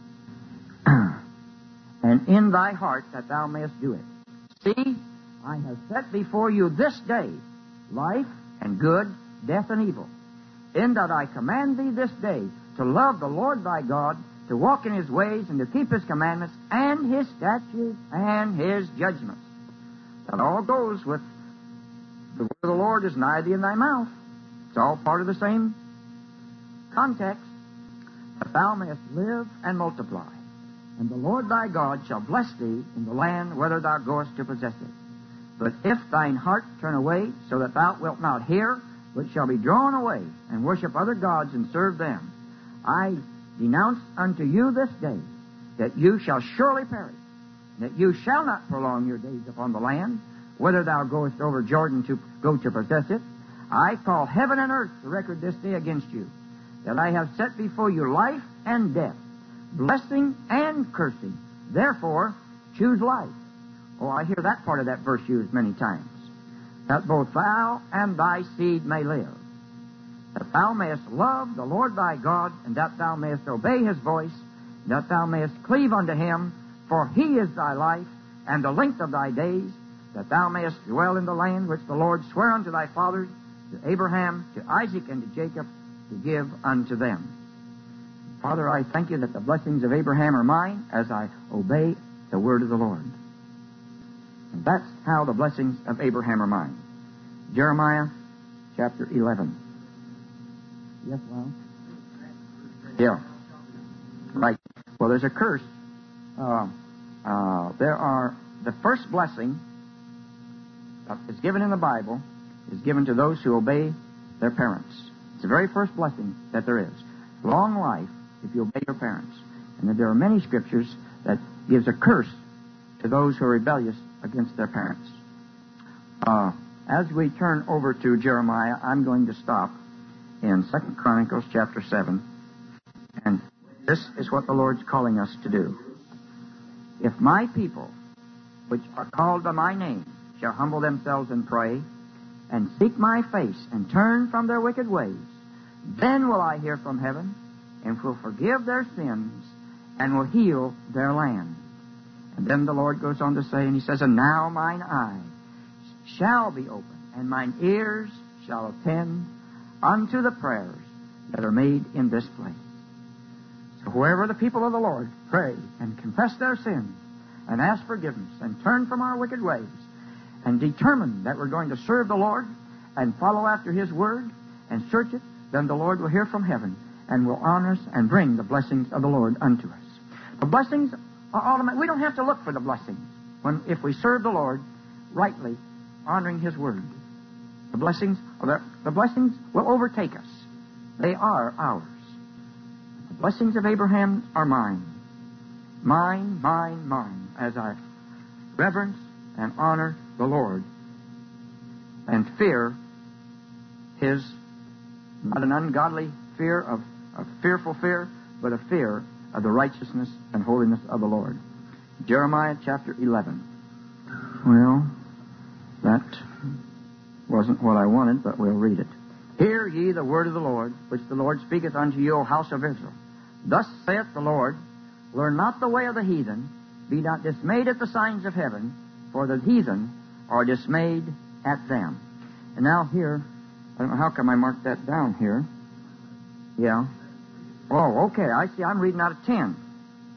[SPEAKER 2] And in thy heart that thou mayest do it. See, I have set before you this day life and good, death and evil. In that I command thee this day to love the Lord thy God, to walk in his ways, and to keep his commandments, and his statutes, and his judgments. That all goes with the word of the Lord is nigh thee in thy mouth. It's all part of the same context. That thou mayest live and multiply. And the Lord thy God shall bless thee in the land whither thou goest to possess it. But if thine heart turn away, so that thou wilt not hear, but shall be drawn away, and worship other gods and serve them, I denounce unto you this day that you shall surely perish, that you shall not prolong your days upon the land, whither thou goest over Jordan to go to possess it. I call heaven and earth to record this day against you, that I have set before you life and death, blessing and cursing. Therefore, choose life. Oh, I hear that part of that verse used many times. That both thou and thy seed may live. That thou mayest love the Lord thy God, and that thou mayest obey his voice, and that thou mayest cleave unto him, for he is thy life, and the length of thy days, that thou mayest dwell in the land which the Lord sware unto thy fathers, to Abraham, to Isaac, and to Jacob, to give unto them. Father, I thank you that the blessings of Abraham are mine as I obey the word of the Lord. And that's how the blessings of Abraham are mine. Jeremiah chapter eleven. Yes, well? Yeah. Right. Well, there's a curse. Uh, uh, there are, the first blessing that is given in the Bible is given to those who obey their parents. It's the very first blessing that there is. Long life if you obey your parents. And that there are many scriptures that gives a curse to those who are rebellious against their parents. Uh, as we turn over to Jeremiah, I'm going to stop in Second Chronicles chapter seven. And this is what the Lord's calling us to do. If my people, which are called by my name, shall humble themselves and pray, and seek my face, and turn from their wicked ways, then will I hear from heaven, and will forgive their sins, and will heal their land. And then the Lord goes on to say, and he says, and now mine eyes shall be open, and mine ears shall attend unto the prayers that are made in this place. So whoever the people of the Lord pray and confess their sins, and ask forgiveness, and turn from our wicked ways, and determine that we're going to serve the Lord, and follow after his word, and search it, then the Lord will hear from heaven, and will honor us and bring the blessings of the Lord unto us. The blessings are ultimate. We don't have to look for the blessings when if we serve the Lord rightly, honoring his word. The blessings, the, the blessings will overtake us. They are ours. The blessings of Abraham are mine. Mine, mine, mine, as I reverence and honor the Lord and fear his, not an ungodly fear of a fearful fear, but a fear of the righteousness and holiness of the Lord. Jeremiah chapter eleven. Well, that wasn't what I wanted, but we'll read it. Hear ye the word of the Lord, which the Lord speaketh unto you, O house of Israel. Thus saith the Lord, learn not the way of the heathen, be not dismayed at the signs of heaven, for the heathen are dismayed at them. And now here, I don't know how come I marked that down here. Yeah. Oh, okay, I see. I'm reading out of ten.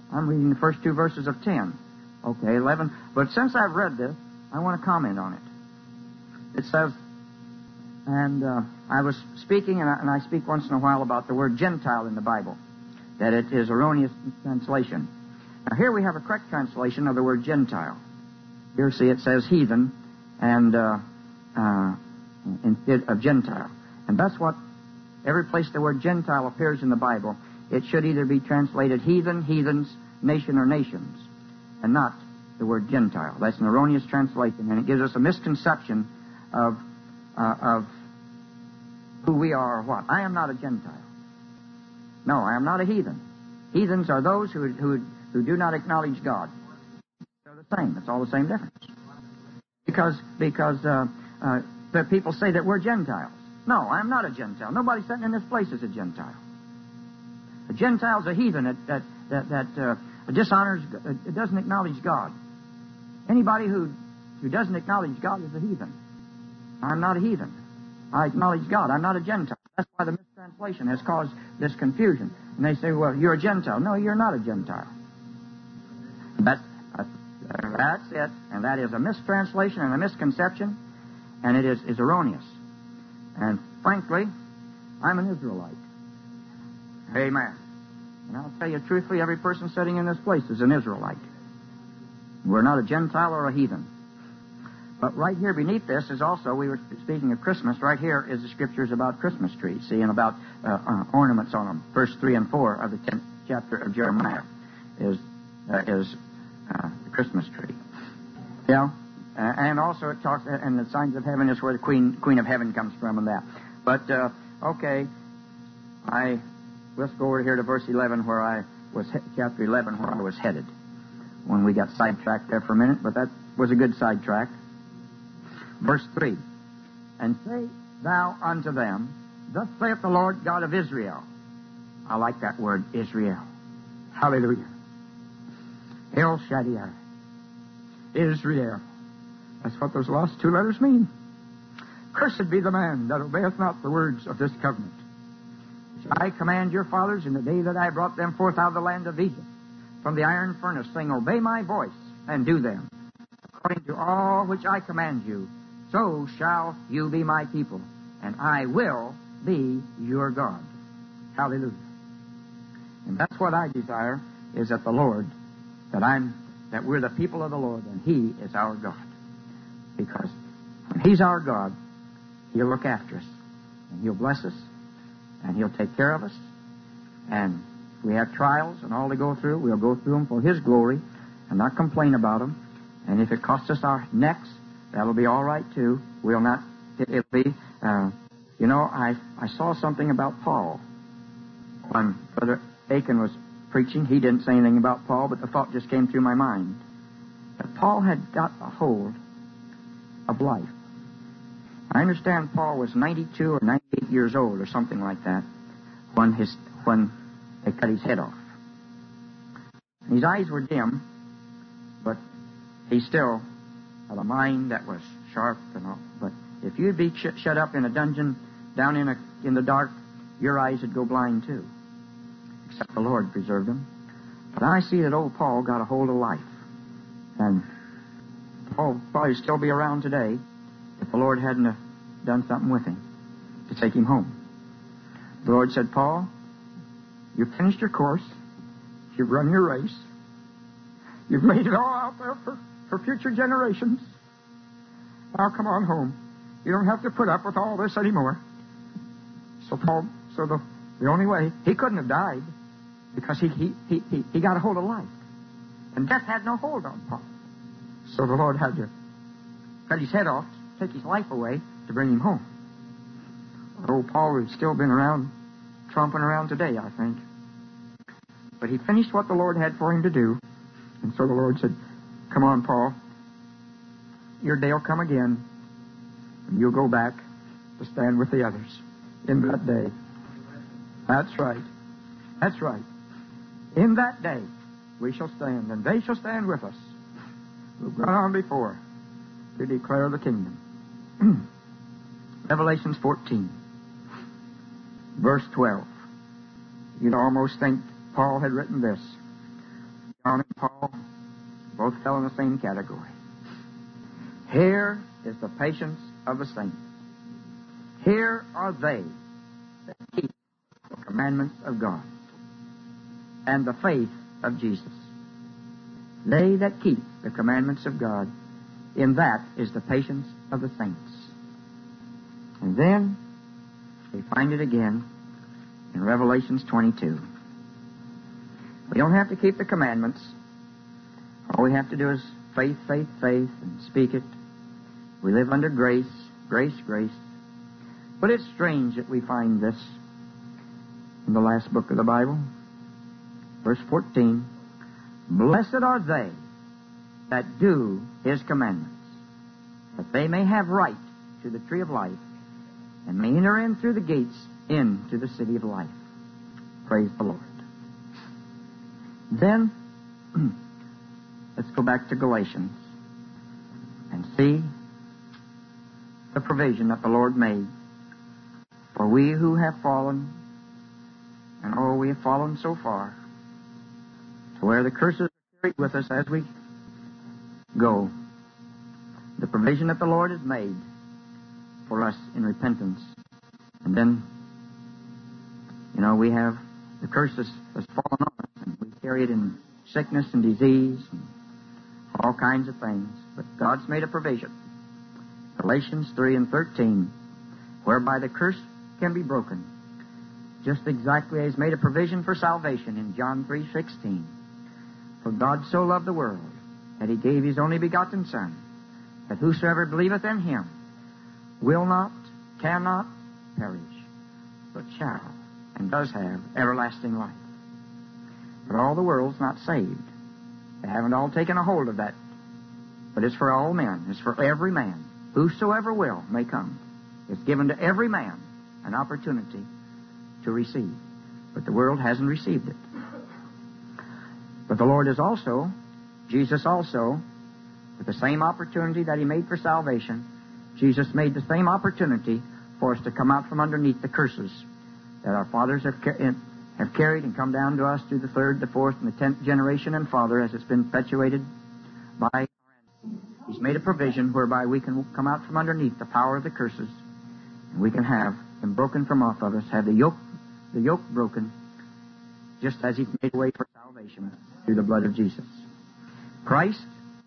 [SPEAKER 2] I'm reading the first two verses of ten. Okay, eleven. But since I've read this, I want to comment on it. It says, and uh, I was speaking, and I, and I speak once in a while about the word Gentile in the Bible, that it is erroneous translation. Now here we have a correct translation of the word Gentile. Here, see, it says heathen, and uh, uh, instead of Gentile. And that's what, every place the word Gentile appears in the Bible, it should either be translated heathen, heathens, nation, or nations, and not the word Gentile. That's an erroneous translation, and it gives us a misconception of uh, of who we are or what. I am not a Gentile. No, I am not a heathen. Heathens are those who who who do not acknowledge God. They're the same. It's all the same difference. Because because uh, uh, the people say that we're Gentiles. No, I'm not a Gentile. Nobody sitting in this place is a Gentile. A Gentile's a heathen that that that, that uh, dishonors, uh, doesn't acknowledge God. Anybody who who doesn't acknowledge God is a heathen. I'm not a heathen. I acknowledge God. I'm not a Gentile. That's why the mistranslation has caused this confusion. And they say, well, you're a Gentile. No, you're not a Gentile. That's, uh, that's it. And that is a mistranslation and a misconception. And it is, is erroneous. And frankly, I'm an Israelite. Amen. And I'll tell you truthfully, every person sitting in this place is an Israelite. We're not a Gentile or a heathen. But right here beneath this is also, we were speaking of Christmas, right here is the scriptures about Christmas trees, see, and about uh, uh, ornaments on them. Verse three and four of the tenth chapter of Jeremiah is uh, is uh, the Christmas tree. Yeah, uh, and also it talks, uh, and the signs of heaven is where the Queen Queen of Heaven comes from and that. But, uh, okay, I, let's go over here to verse eleven where I was, he- chapter eleven where I was headed when we got sidetracked there for a minute, but that was a good sidetrack. Verse three, and say thou unto them, thus saith the Lord God of Israel. I like that word, Israel. Hallelujah. El Shaddai. Israel. That's what those last two letters mean. Cursed be the man that obeyeth not the words of this covenant, which I command your fathers in the day that I brought them forth out of the land of Egypt, from the iron furnace, saying, obey my voice, and do them, according to all which I command you. So shall you be my people, and I will be your God. Hallelujah. And that's what I desire, is that the Lord, that I'm, that we're the people of the Lord, and He is our God. Because when He's our God, He'll look after us, and He'll bless us, and He'll take care of us. And if we have trials and all to go through, we'll go through them for His glory, and not complain about them. And if it costs us our necks, that'll be all right, too. We'll not, it, it'll be, uh, you know, I I saw something about Paul. When Brother Aiken was preaching, he didn't say anything about Paul, but the thought just came through my mind. That Paul had got a hold of life. I understand Paul was ninety-two or ninety-eight years old or something like that when his when they cut his head off. His eyes were dim, but he still had a mind that was sharp and all. But if you'd be sh- shut up in a dungeon down in a in the dark, your eyes would go blind too. Except the Lord preserved them. But I see that old Paul got a hold of life. And Paul would probably still be around today if the Lord hadn't uh, done something with him to take him home. The Lord said, Paul, you've finished your course. You've run your race. You've made it all out there for, for future generations. Now come on home. You don't have to put up with all this anymore. So Paul, so the, the only way, he couldn't have died because he, he, he, he, he got a hold of life. And death had no hold on Paul. So the Lord had to cut his head off, take his life away to bring him home. Old Paul would still been around, tromping around today, I think. But he finished what the Lord had for him to do. And so the Lord said, come on, Paul. Your day will come again. And you'll go back to stand with the others in that day. That's right. That's right. In that day, we shall stand, and they shall stand with us. We'll run on before to declare the kingdom. Revelations fourteen, verse twelve. You'd almost think Paul had written this. John and Paul both fell in the same category. Here is the patience of the saints. Here are they that keep the commandments of God and the faith of Jesus. They that keep the commandments of God, in that is the patience of the saints. And then we find it again in Revelations twenty-two. We don't have to keep the commandments. All we have to do is faith, faith, faith, and speak it. We live under grace, grace, grace. But it's strange that we find this in the last book of the Bible. Verse fourteen. Blessed are they that do His commandments, that they may have right to the tree of life, and may enter in through the gates into the city of life. Praise the Lord. Then, let's go back to Galatians and see the provision that the Lord made for we who have fallen, and oh, we have fallen so far, to where the curses are carried with us as we go. The provision that the Lord has made for us in repentance. And then, you know, we have the curses has fallen on us, and we carry it in sickness and disease and all kinds of things. But God's made a provision. Galatians three and thirteen, whereby the curse can be broken, just exactly as He's made a provision for salvation in John three sixteen. For God so loved the world that He gave His only begotten Son, that whosoever believeth in Him will not, cannot perish, but shall and does have everlasting life. But all the world's not saved. They haven't all taken a hold of that. But it's for all men. It's for every man. Whosoever will may come. It's given to every man an opportunity to receive. But the world hasn't received it. But the Lord is also, Jesus also, with the same opportunity that He made for salvation, Jesus made the same opportunity for us to come out from underneath the curses that our fathers have, have carried and come down to us through the third, the fourth, and the tenth generation and farther, as it's been perpetuated by. He's made a provision whereby we can come out from underneath the power of the curses, and we can have them broken from off of us, have the yoke, the yoke broken, just as He's made a way for salvation through the blood of Jesus. Christ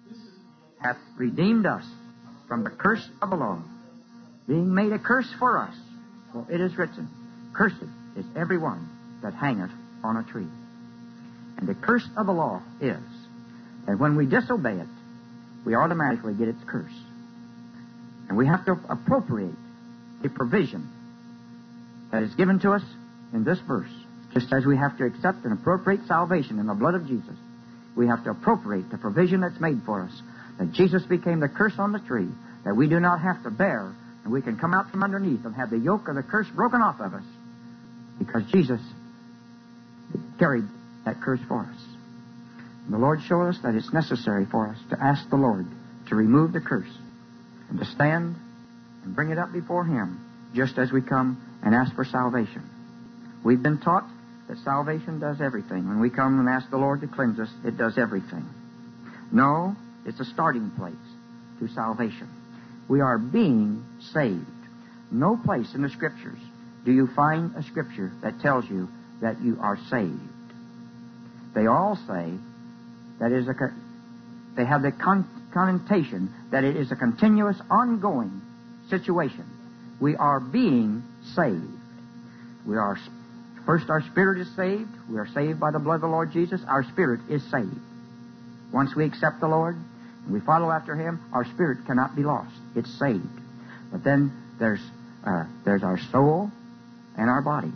[SPEAKER 2] hath redeemed us from the curse of the law, being made a curse for us. For it is written, Cursed is every one that hangeth on a tree. And the curse of the law is that when we disobey it, we automatically get its curse. And we have to appropriate the provision that is given to us in this verse. Just as we have to accept and appropriate salvation in the blood of Jesus, we have to appropriate the provision that's made for us, that Jesus became the curse on the tree, that we do not have to bear, and we can come out from underneath and have the yoke of the curse broken off of us, because Jesus carried that curse for us. And the Lord showed us that it's necessary for us to ask the Lord to remove the curse and to stand and bring it up before Him, just as we come and ask for salvation. We've been taught that salvation does everything. When we come and ask the Lord to cleanse us, it does everything. No, it's a starting place to salvation. We are being saved. No place in the Scriptures do you find a Scripture that tells you that you are saved. They all say that is a, they have the con- connotation that it is a continuous, ongoing situation. We are being saved. We are, first our spirit is saved. We are saved by the blood of the Lord Jesus. Our spirit is saved. Once we accept the Lord and we follow after Him, our spirit cannot be lost. It's saved. But then there's uh, there's our soul and our body.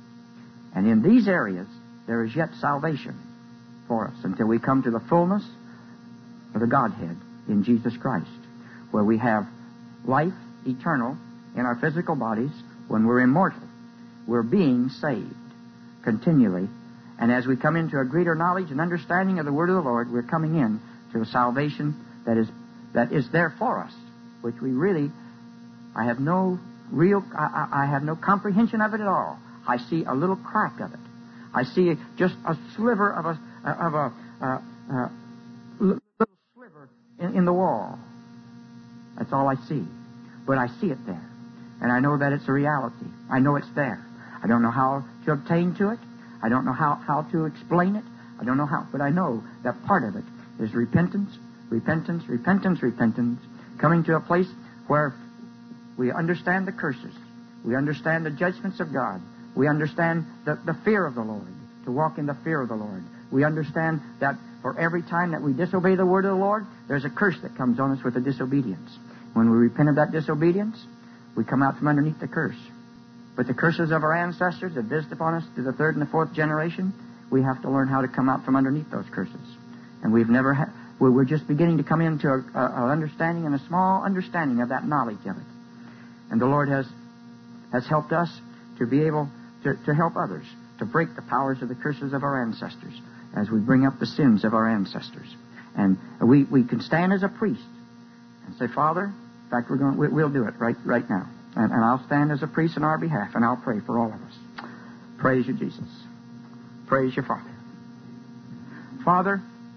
[SPEAKER 2] And in these areas, there is yet salvation for us until we come to the fullness of the Godhead in Jesus Christ, where we have life eternal in our physical bodies. When we're immortal, we're being saved continually. And as we come into a greater knowledge and understanding of the Word of the Lord, we're coming in to a salvation that is that is there for us, which we really, I have no real, I, I have no comprehension of it at all. I see a little crack of it. I see just a sliver of a of a uh, uh, little sliver in, in the wall. That's all I see. But I see it there. And I know that it's a reality. I know it's there. I don't know how to obtain to it. I don't know how, how to explain it. I don't know how. But I know that part of it is repentance, repentance, repentance, repentance, coming to a place where we understand the curses. We understand the judgments of God. We understand the, the fear of the Lord, to walk in the fear of the Lord. We understand that for every time that we disobey the word of the Lord, there's a curse that comes on us with the disobedience. When we repent of that disobedience, we come out from underneath the curse. But the curses of our ancestors that visit upon us to the third and the fourth generation, we have to learn how to come out from underneath those curses. And we've never had, we're just beginning to come into a, a, a understanding and a small understanding of that knowledge of it. And the Lord has has helped us to be able to, to help others, to break the powers of the curses of our ancestors as we bring up the sins of our ancestors. And we, we can stand as a priest and say, Father, in fact, we're going, we, we'll do it right right now. And, and I'll stand as a priest on our behalf, and I'll pray for all of us. Praise you, Jesus. Praise you, Father. Father,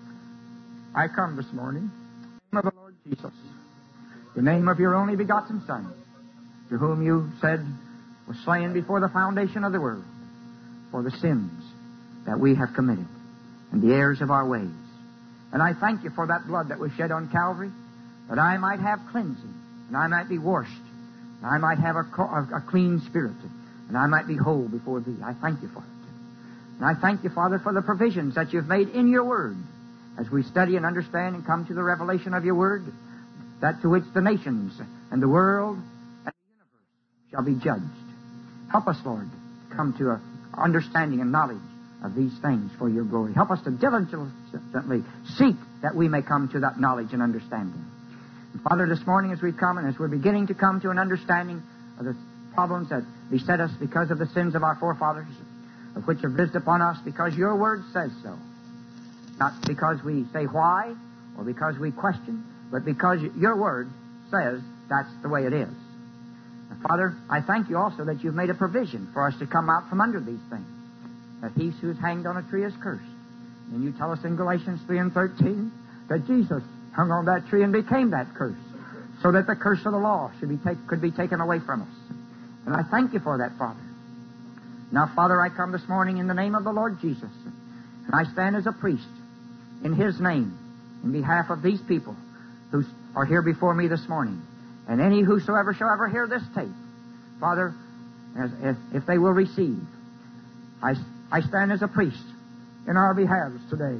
[SPEAKER 2] I come this morning in the name of the Lord Jesus, the name of your only begotten Son, to whom you said was slain before the foundation of the world for the sins that we have committed and the errors of our ways. And I thank you for that blood that was shed on Calvary, that I might have cleansing, and I might be washed, and I might have a, a, a clean spirit, and I might be whole before Thee. I thank you for it. And I thank you, Father, for the provisions that you've made in your Word as we study and understand and come to the revelation of your Word, that to which the nations and the world and the universe shall be judged. Help us, Lord, come to an understanding and knowledge of these things for your glory. Help us to diligently seek that we may come to that knowledge and understanding. And Father, this morning as we've come and as we're beginning to come to an understanding of the problems that beset us because of the sins of our forefathers, of which have visited upon us because your word says so. Not because we say why or because we question, but because your word says that's the way it is. And Father, I thank you also that you've made a provision for us to come out from under these things. That he who is hanged on a tree is cursed. And you tell us in Galatians three and thirteen that Jesus hung on that tree and became that curse, so that the curse of the law should be take, could be taken away from us. And I thank you for that, Father. Now, Father, I come this morning in the name of the Lord Jesus, and I stand as a priest in his name, in behalf of these people who are here before me this morning, and any whosoever shall ever hear this tape, Father, as, if, if they will receive, I, I stand as a priest in our behalves today,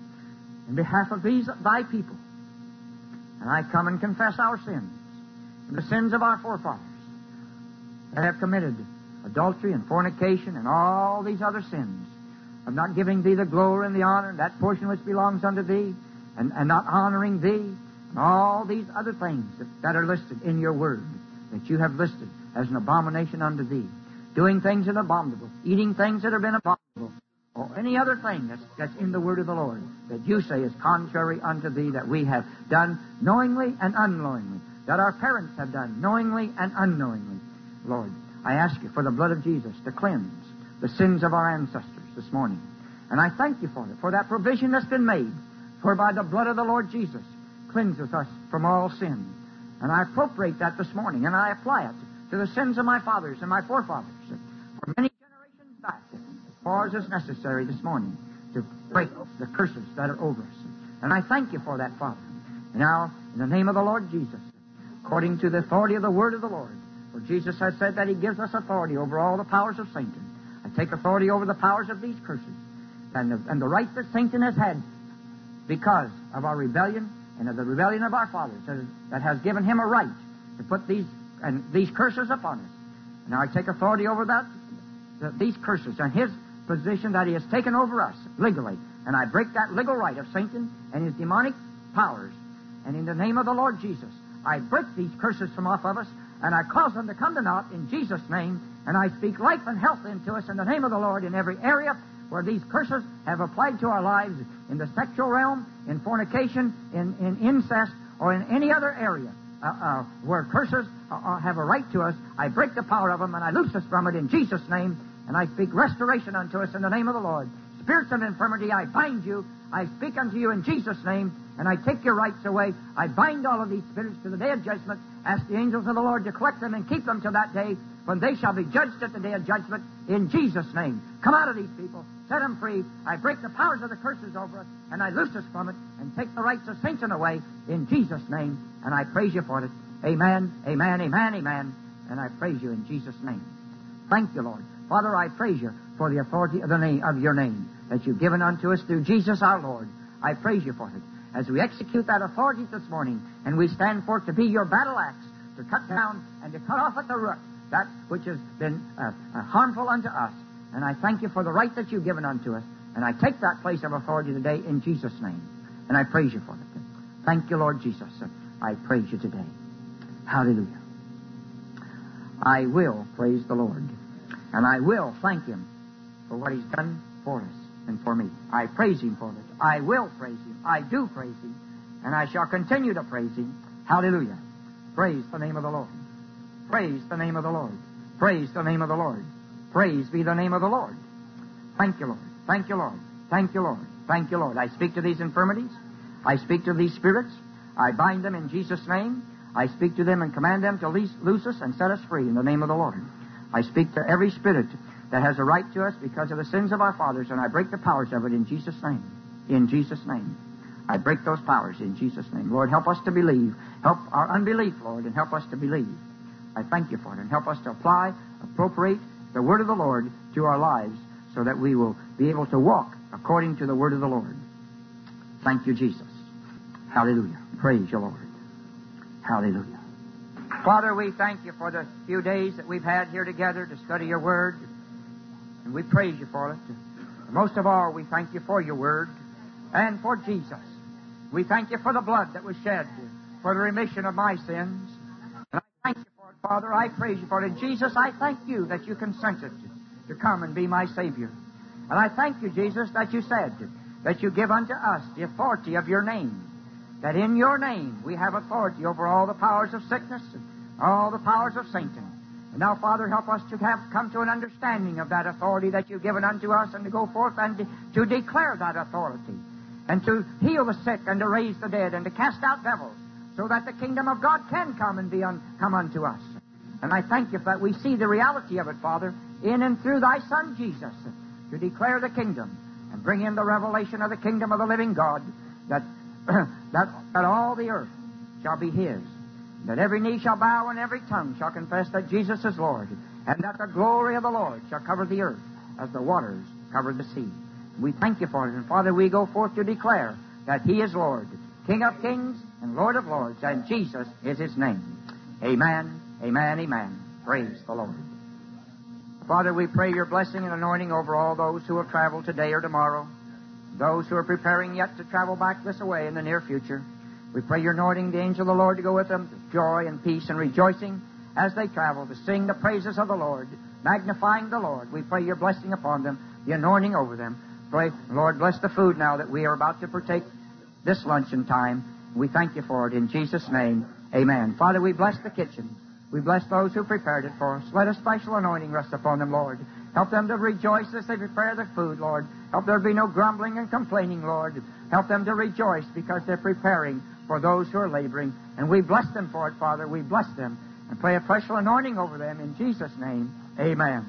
[SPEAKER 2] in behalf of these thy people, and I come and confess our sins, and the sins of our forefathers that have committed adultery and fornication and all these other sins, of not giving thee the glory and the honor, that portion which belongs unto thee, and, and not honoring thee, and all these other things that, that are listed in your word, that you have listed as an abomination unto thee. Doing things that are abominable, eating things that have been abominable, or any other thing that's, that's in the word of the Lord, that you say is contrary unto thee, that we have done knowingly and unknowingly, that our parents have done knowingly and unknowingly. Lord, I ask you for the blood of Jesus to cleanse the sins of our ancestors this morning. And I thank you for it, for that provision that's been made, for by the blood of the Lord Jesus cleanses us from all sin. And I appropriate that this morning, and I apply it to the sins of my fathers and my forefathers for many generations back, as far as is necessary this morning to break the curses that are over us. And I thank you for that, Father. Now, in the name of the Lord Jesus, according to the authority of the word of the Lord, for Jesus has said that he gives us authority over all the powers of Satan. I take authority over the powers of these curses and the, and the right that Satan has had because of our rebellion and of the rebellion of our fathers that, that has given him a right to put these and these curses upon us. Now I take authority over that, the, these curses and his position that he has taken over us legally. And I break that legal right of Satan and his demonic powers. And in the name of the Lord Jesus, I break these curses from off of us, and I cause them to come to naught in Jesus' name. And I speak life and health into us in the name of the Lord in every area where these curses have applied to our lives, in the sexual realm, in fornication, in, in incest, or in any other area uh, uh, where curses uh, have a right to us. I break the power of them, and I loose us from it in Jesus' name. And I speak restoration unto us in the name of the Lord. Spirits of infirmity, I bind you. I speak unto you in Jesus' name, and I take your rights away. I bind all of these spirits to the day of judgment. Ask the angels of the Lord to collect them and keep them till that day when they shall be judged at the day of judgment in Jesus' name. Come out of these people. Set them free. I break the powers of the curses over us, and I loose us from it and take the rights of Satan away in Jesus' name. And I praise you for it. Amen, amen, amen, amen. And I praise you in Jesus' name. Thank you, Lord. Father, I praise you for the authority of the name of your name that you've given unto us through Jesus our Lord. I praise you for it. As we execute that authority this morning, and we stand forth to be your battle axe, to cut down and to cut off at the root that which has been uh, uh, harmful unto us. And I thank you for the right that you've given unto us. And I take that place of authority today in Jesus' name. And I praise you for it. Thank you, Lord Jesus. I praise you today. Hallelujah. I will praise the Lord. And I will thank him for what he's done for us and for me. I praise him for it. I will praise him. I do praise him. And I shall continue to praise him. Hallelujah. Praise the name of the Lord. Praise the name of the Lord. Praise the name of the Lord. Praise be the name of the Lord. Thank you, Lord. Thank you, Lord. Thank you, Lord. Thank you, Lord. I speak to these infirmities. I speak to these spirits. I bind them in Jesus' name. I speak to them and command them to loose us and set us free in the name of the Lord. I speak to every spirit that has a right to us because of the sins of our fathers, and I break the powers of it in Jesus' name. In Jesus' name. I break those powers in Jesus' name. Lord, help us to believe. Help our unbelief, Lord, and help us to believe. I thank you for it, and help us to apply, appropriate the word of the Lord to our lives so that we will be able to walk according to the word of the Lord. Thank you, Jesus. Hallelujah. Praise you, Lord. Hallelujah. Father, we thank you for the few days that we've had here together to study your word, and we praise you for it. Most of all, we thank you for your word and for Jesus. We thank you for the blood that was shed for the remission of my sins. And I thank you for it, Father. I praise you for it. And Jesus, I thank you that you consented to come and be my Savior. And I thank you, Jesus, that you said that you give unto us the authority of your name, that in your name we have authority over all the powers of sickness and all the powers of Satan. And now, Father, help us to have come to an understanding of that authority that you've given unto us, and to go forth and de- to declare that authority, and to heal the sick, and to raise the dead, and to cast out devils, so that the kingdom of God can come and be un- come unto us. And I thank you that we see the reality of it, Father, in and through thy Son Jesus, to declare the kingdom and bring in the revelation of the kingdom of the living God, that that, that all the earth shall be his, that every knee shall bow and every tongue shall confess that Jesus is Lord, and that the glory of the Lord shall cover the earth as the waters cover the sea. We thank you for it. And Father, we go forth to declare that he is Lord, King of kings and Lord of lords, and Jesus is his name. Amen, amen, amen. Praise the Lord. Father, we pray your blessing and anointing over all those who will travel today or tomorrow, those who are preparing yet to travel back this way in the near future. We pray your anointing the angel of the Lord to go with them, with joy and peace and rejoicing as they travel, to sing the praises of the Lord, magnifying the Lord. We pray your blessing upon them, the anointing over them. Pray, Lord, bless the food now that we are about to partake this luncheon time. We thank you for it in Jesus' name. Amen. Father, we bless the kitchen. We bless those who prepared it for us. Let a special anointing rest upon them, Lord. Help them to rejoice as they prepare the food, Lord. Help there be no grumbling and complaining, Lord. Help them to rejoice because they're preparing for those who are laboring. And we bless them for it, Father. We bless them and pray a special anointing over them in Jesus' name. Amen.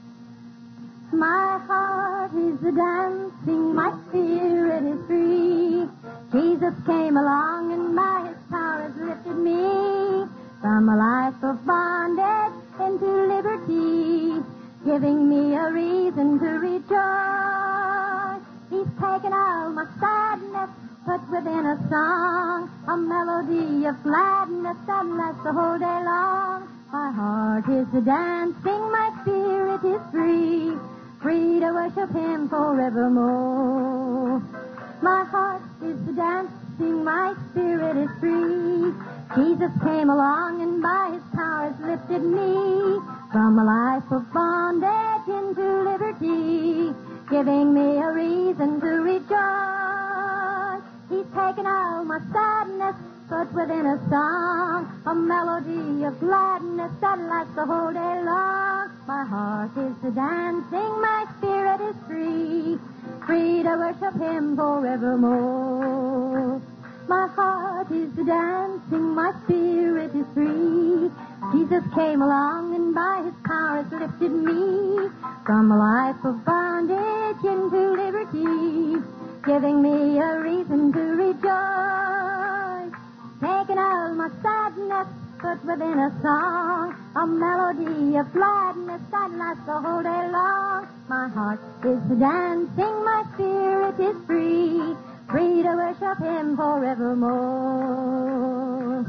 [SPEAKER 3] My heart is a-dancing, my spirit is free. Jesus came along and by his power has lifted me from a life of bondage into liberty, giving me a reason to rejoice. He's taken all my sadness, put within a song, a melody of gladness that lasts the whole day long. My heart is a-dancing, my spirit is free, free to worship him forevermore. My heart is a-dancing, my spirit is free. Jesus came along and by his power has lifted me from a life of bondage into liberty, giving me a reason to rejoice. He's taken all my sadness, put within a song, a melody of gladness that lasts the whole day long. My heart is a-dancing, my spirit is free, free to worship him forevermore. My heart is dancing, my spirit is free. Jesus came along and by his power has lifted me from a life of bondage into liberty, giving me a reason to rejoice. Taking all my sadness, put within a song, a melody of gladness that lasts the whole day long. My heart is dancing, my spirit is free, free to worship him forevermore.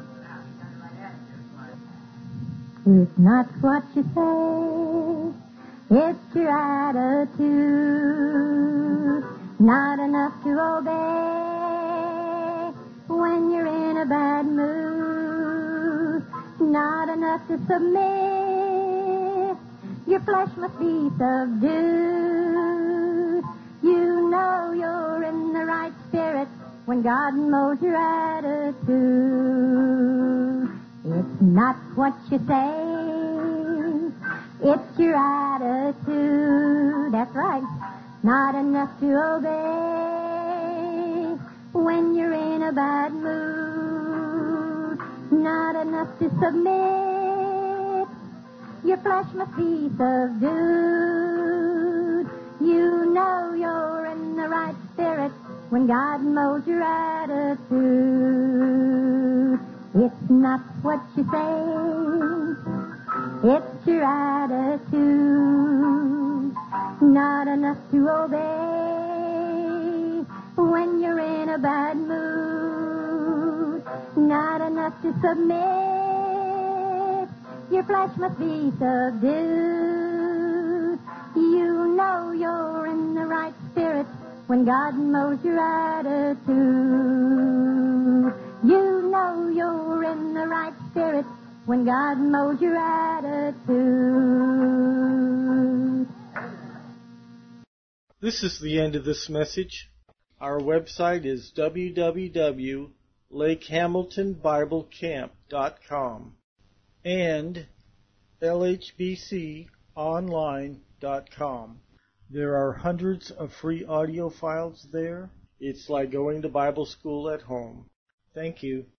[SPEAKER 3] It's not what you say, it's your attitude, not enough to obey when you're in a bad mood, not enough to submit, your flesh must be subdued. You know you're in the right spirit when God molds your attitude. It's not what you say, it's your attitude. That's right. Not enough to obey when you're in a bad mood, not enough to submit, your flesh must be subdued. You know you're in the right spirit when God molds your attitude. It's not what you say, it's your attitude, not enough to obey when you're in a bad mood, not enough to submit, your flesh must be subdued. You know you're in the right spirit when God molds your attitude. You know you're in the right spirit when God molds your attitude.
[SPEAKER 1] This is the end of this message. Our website is w w w dot lake hamilton bible camp dot com and l h b c online dot com. There are hundreds of free audio files there. It's like going to Bible school at home. Thank you.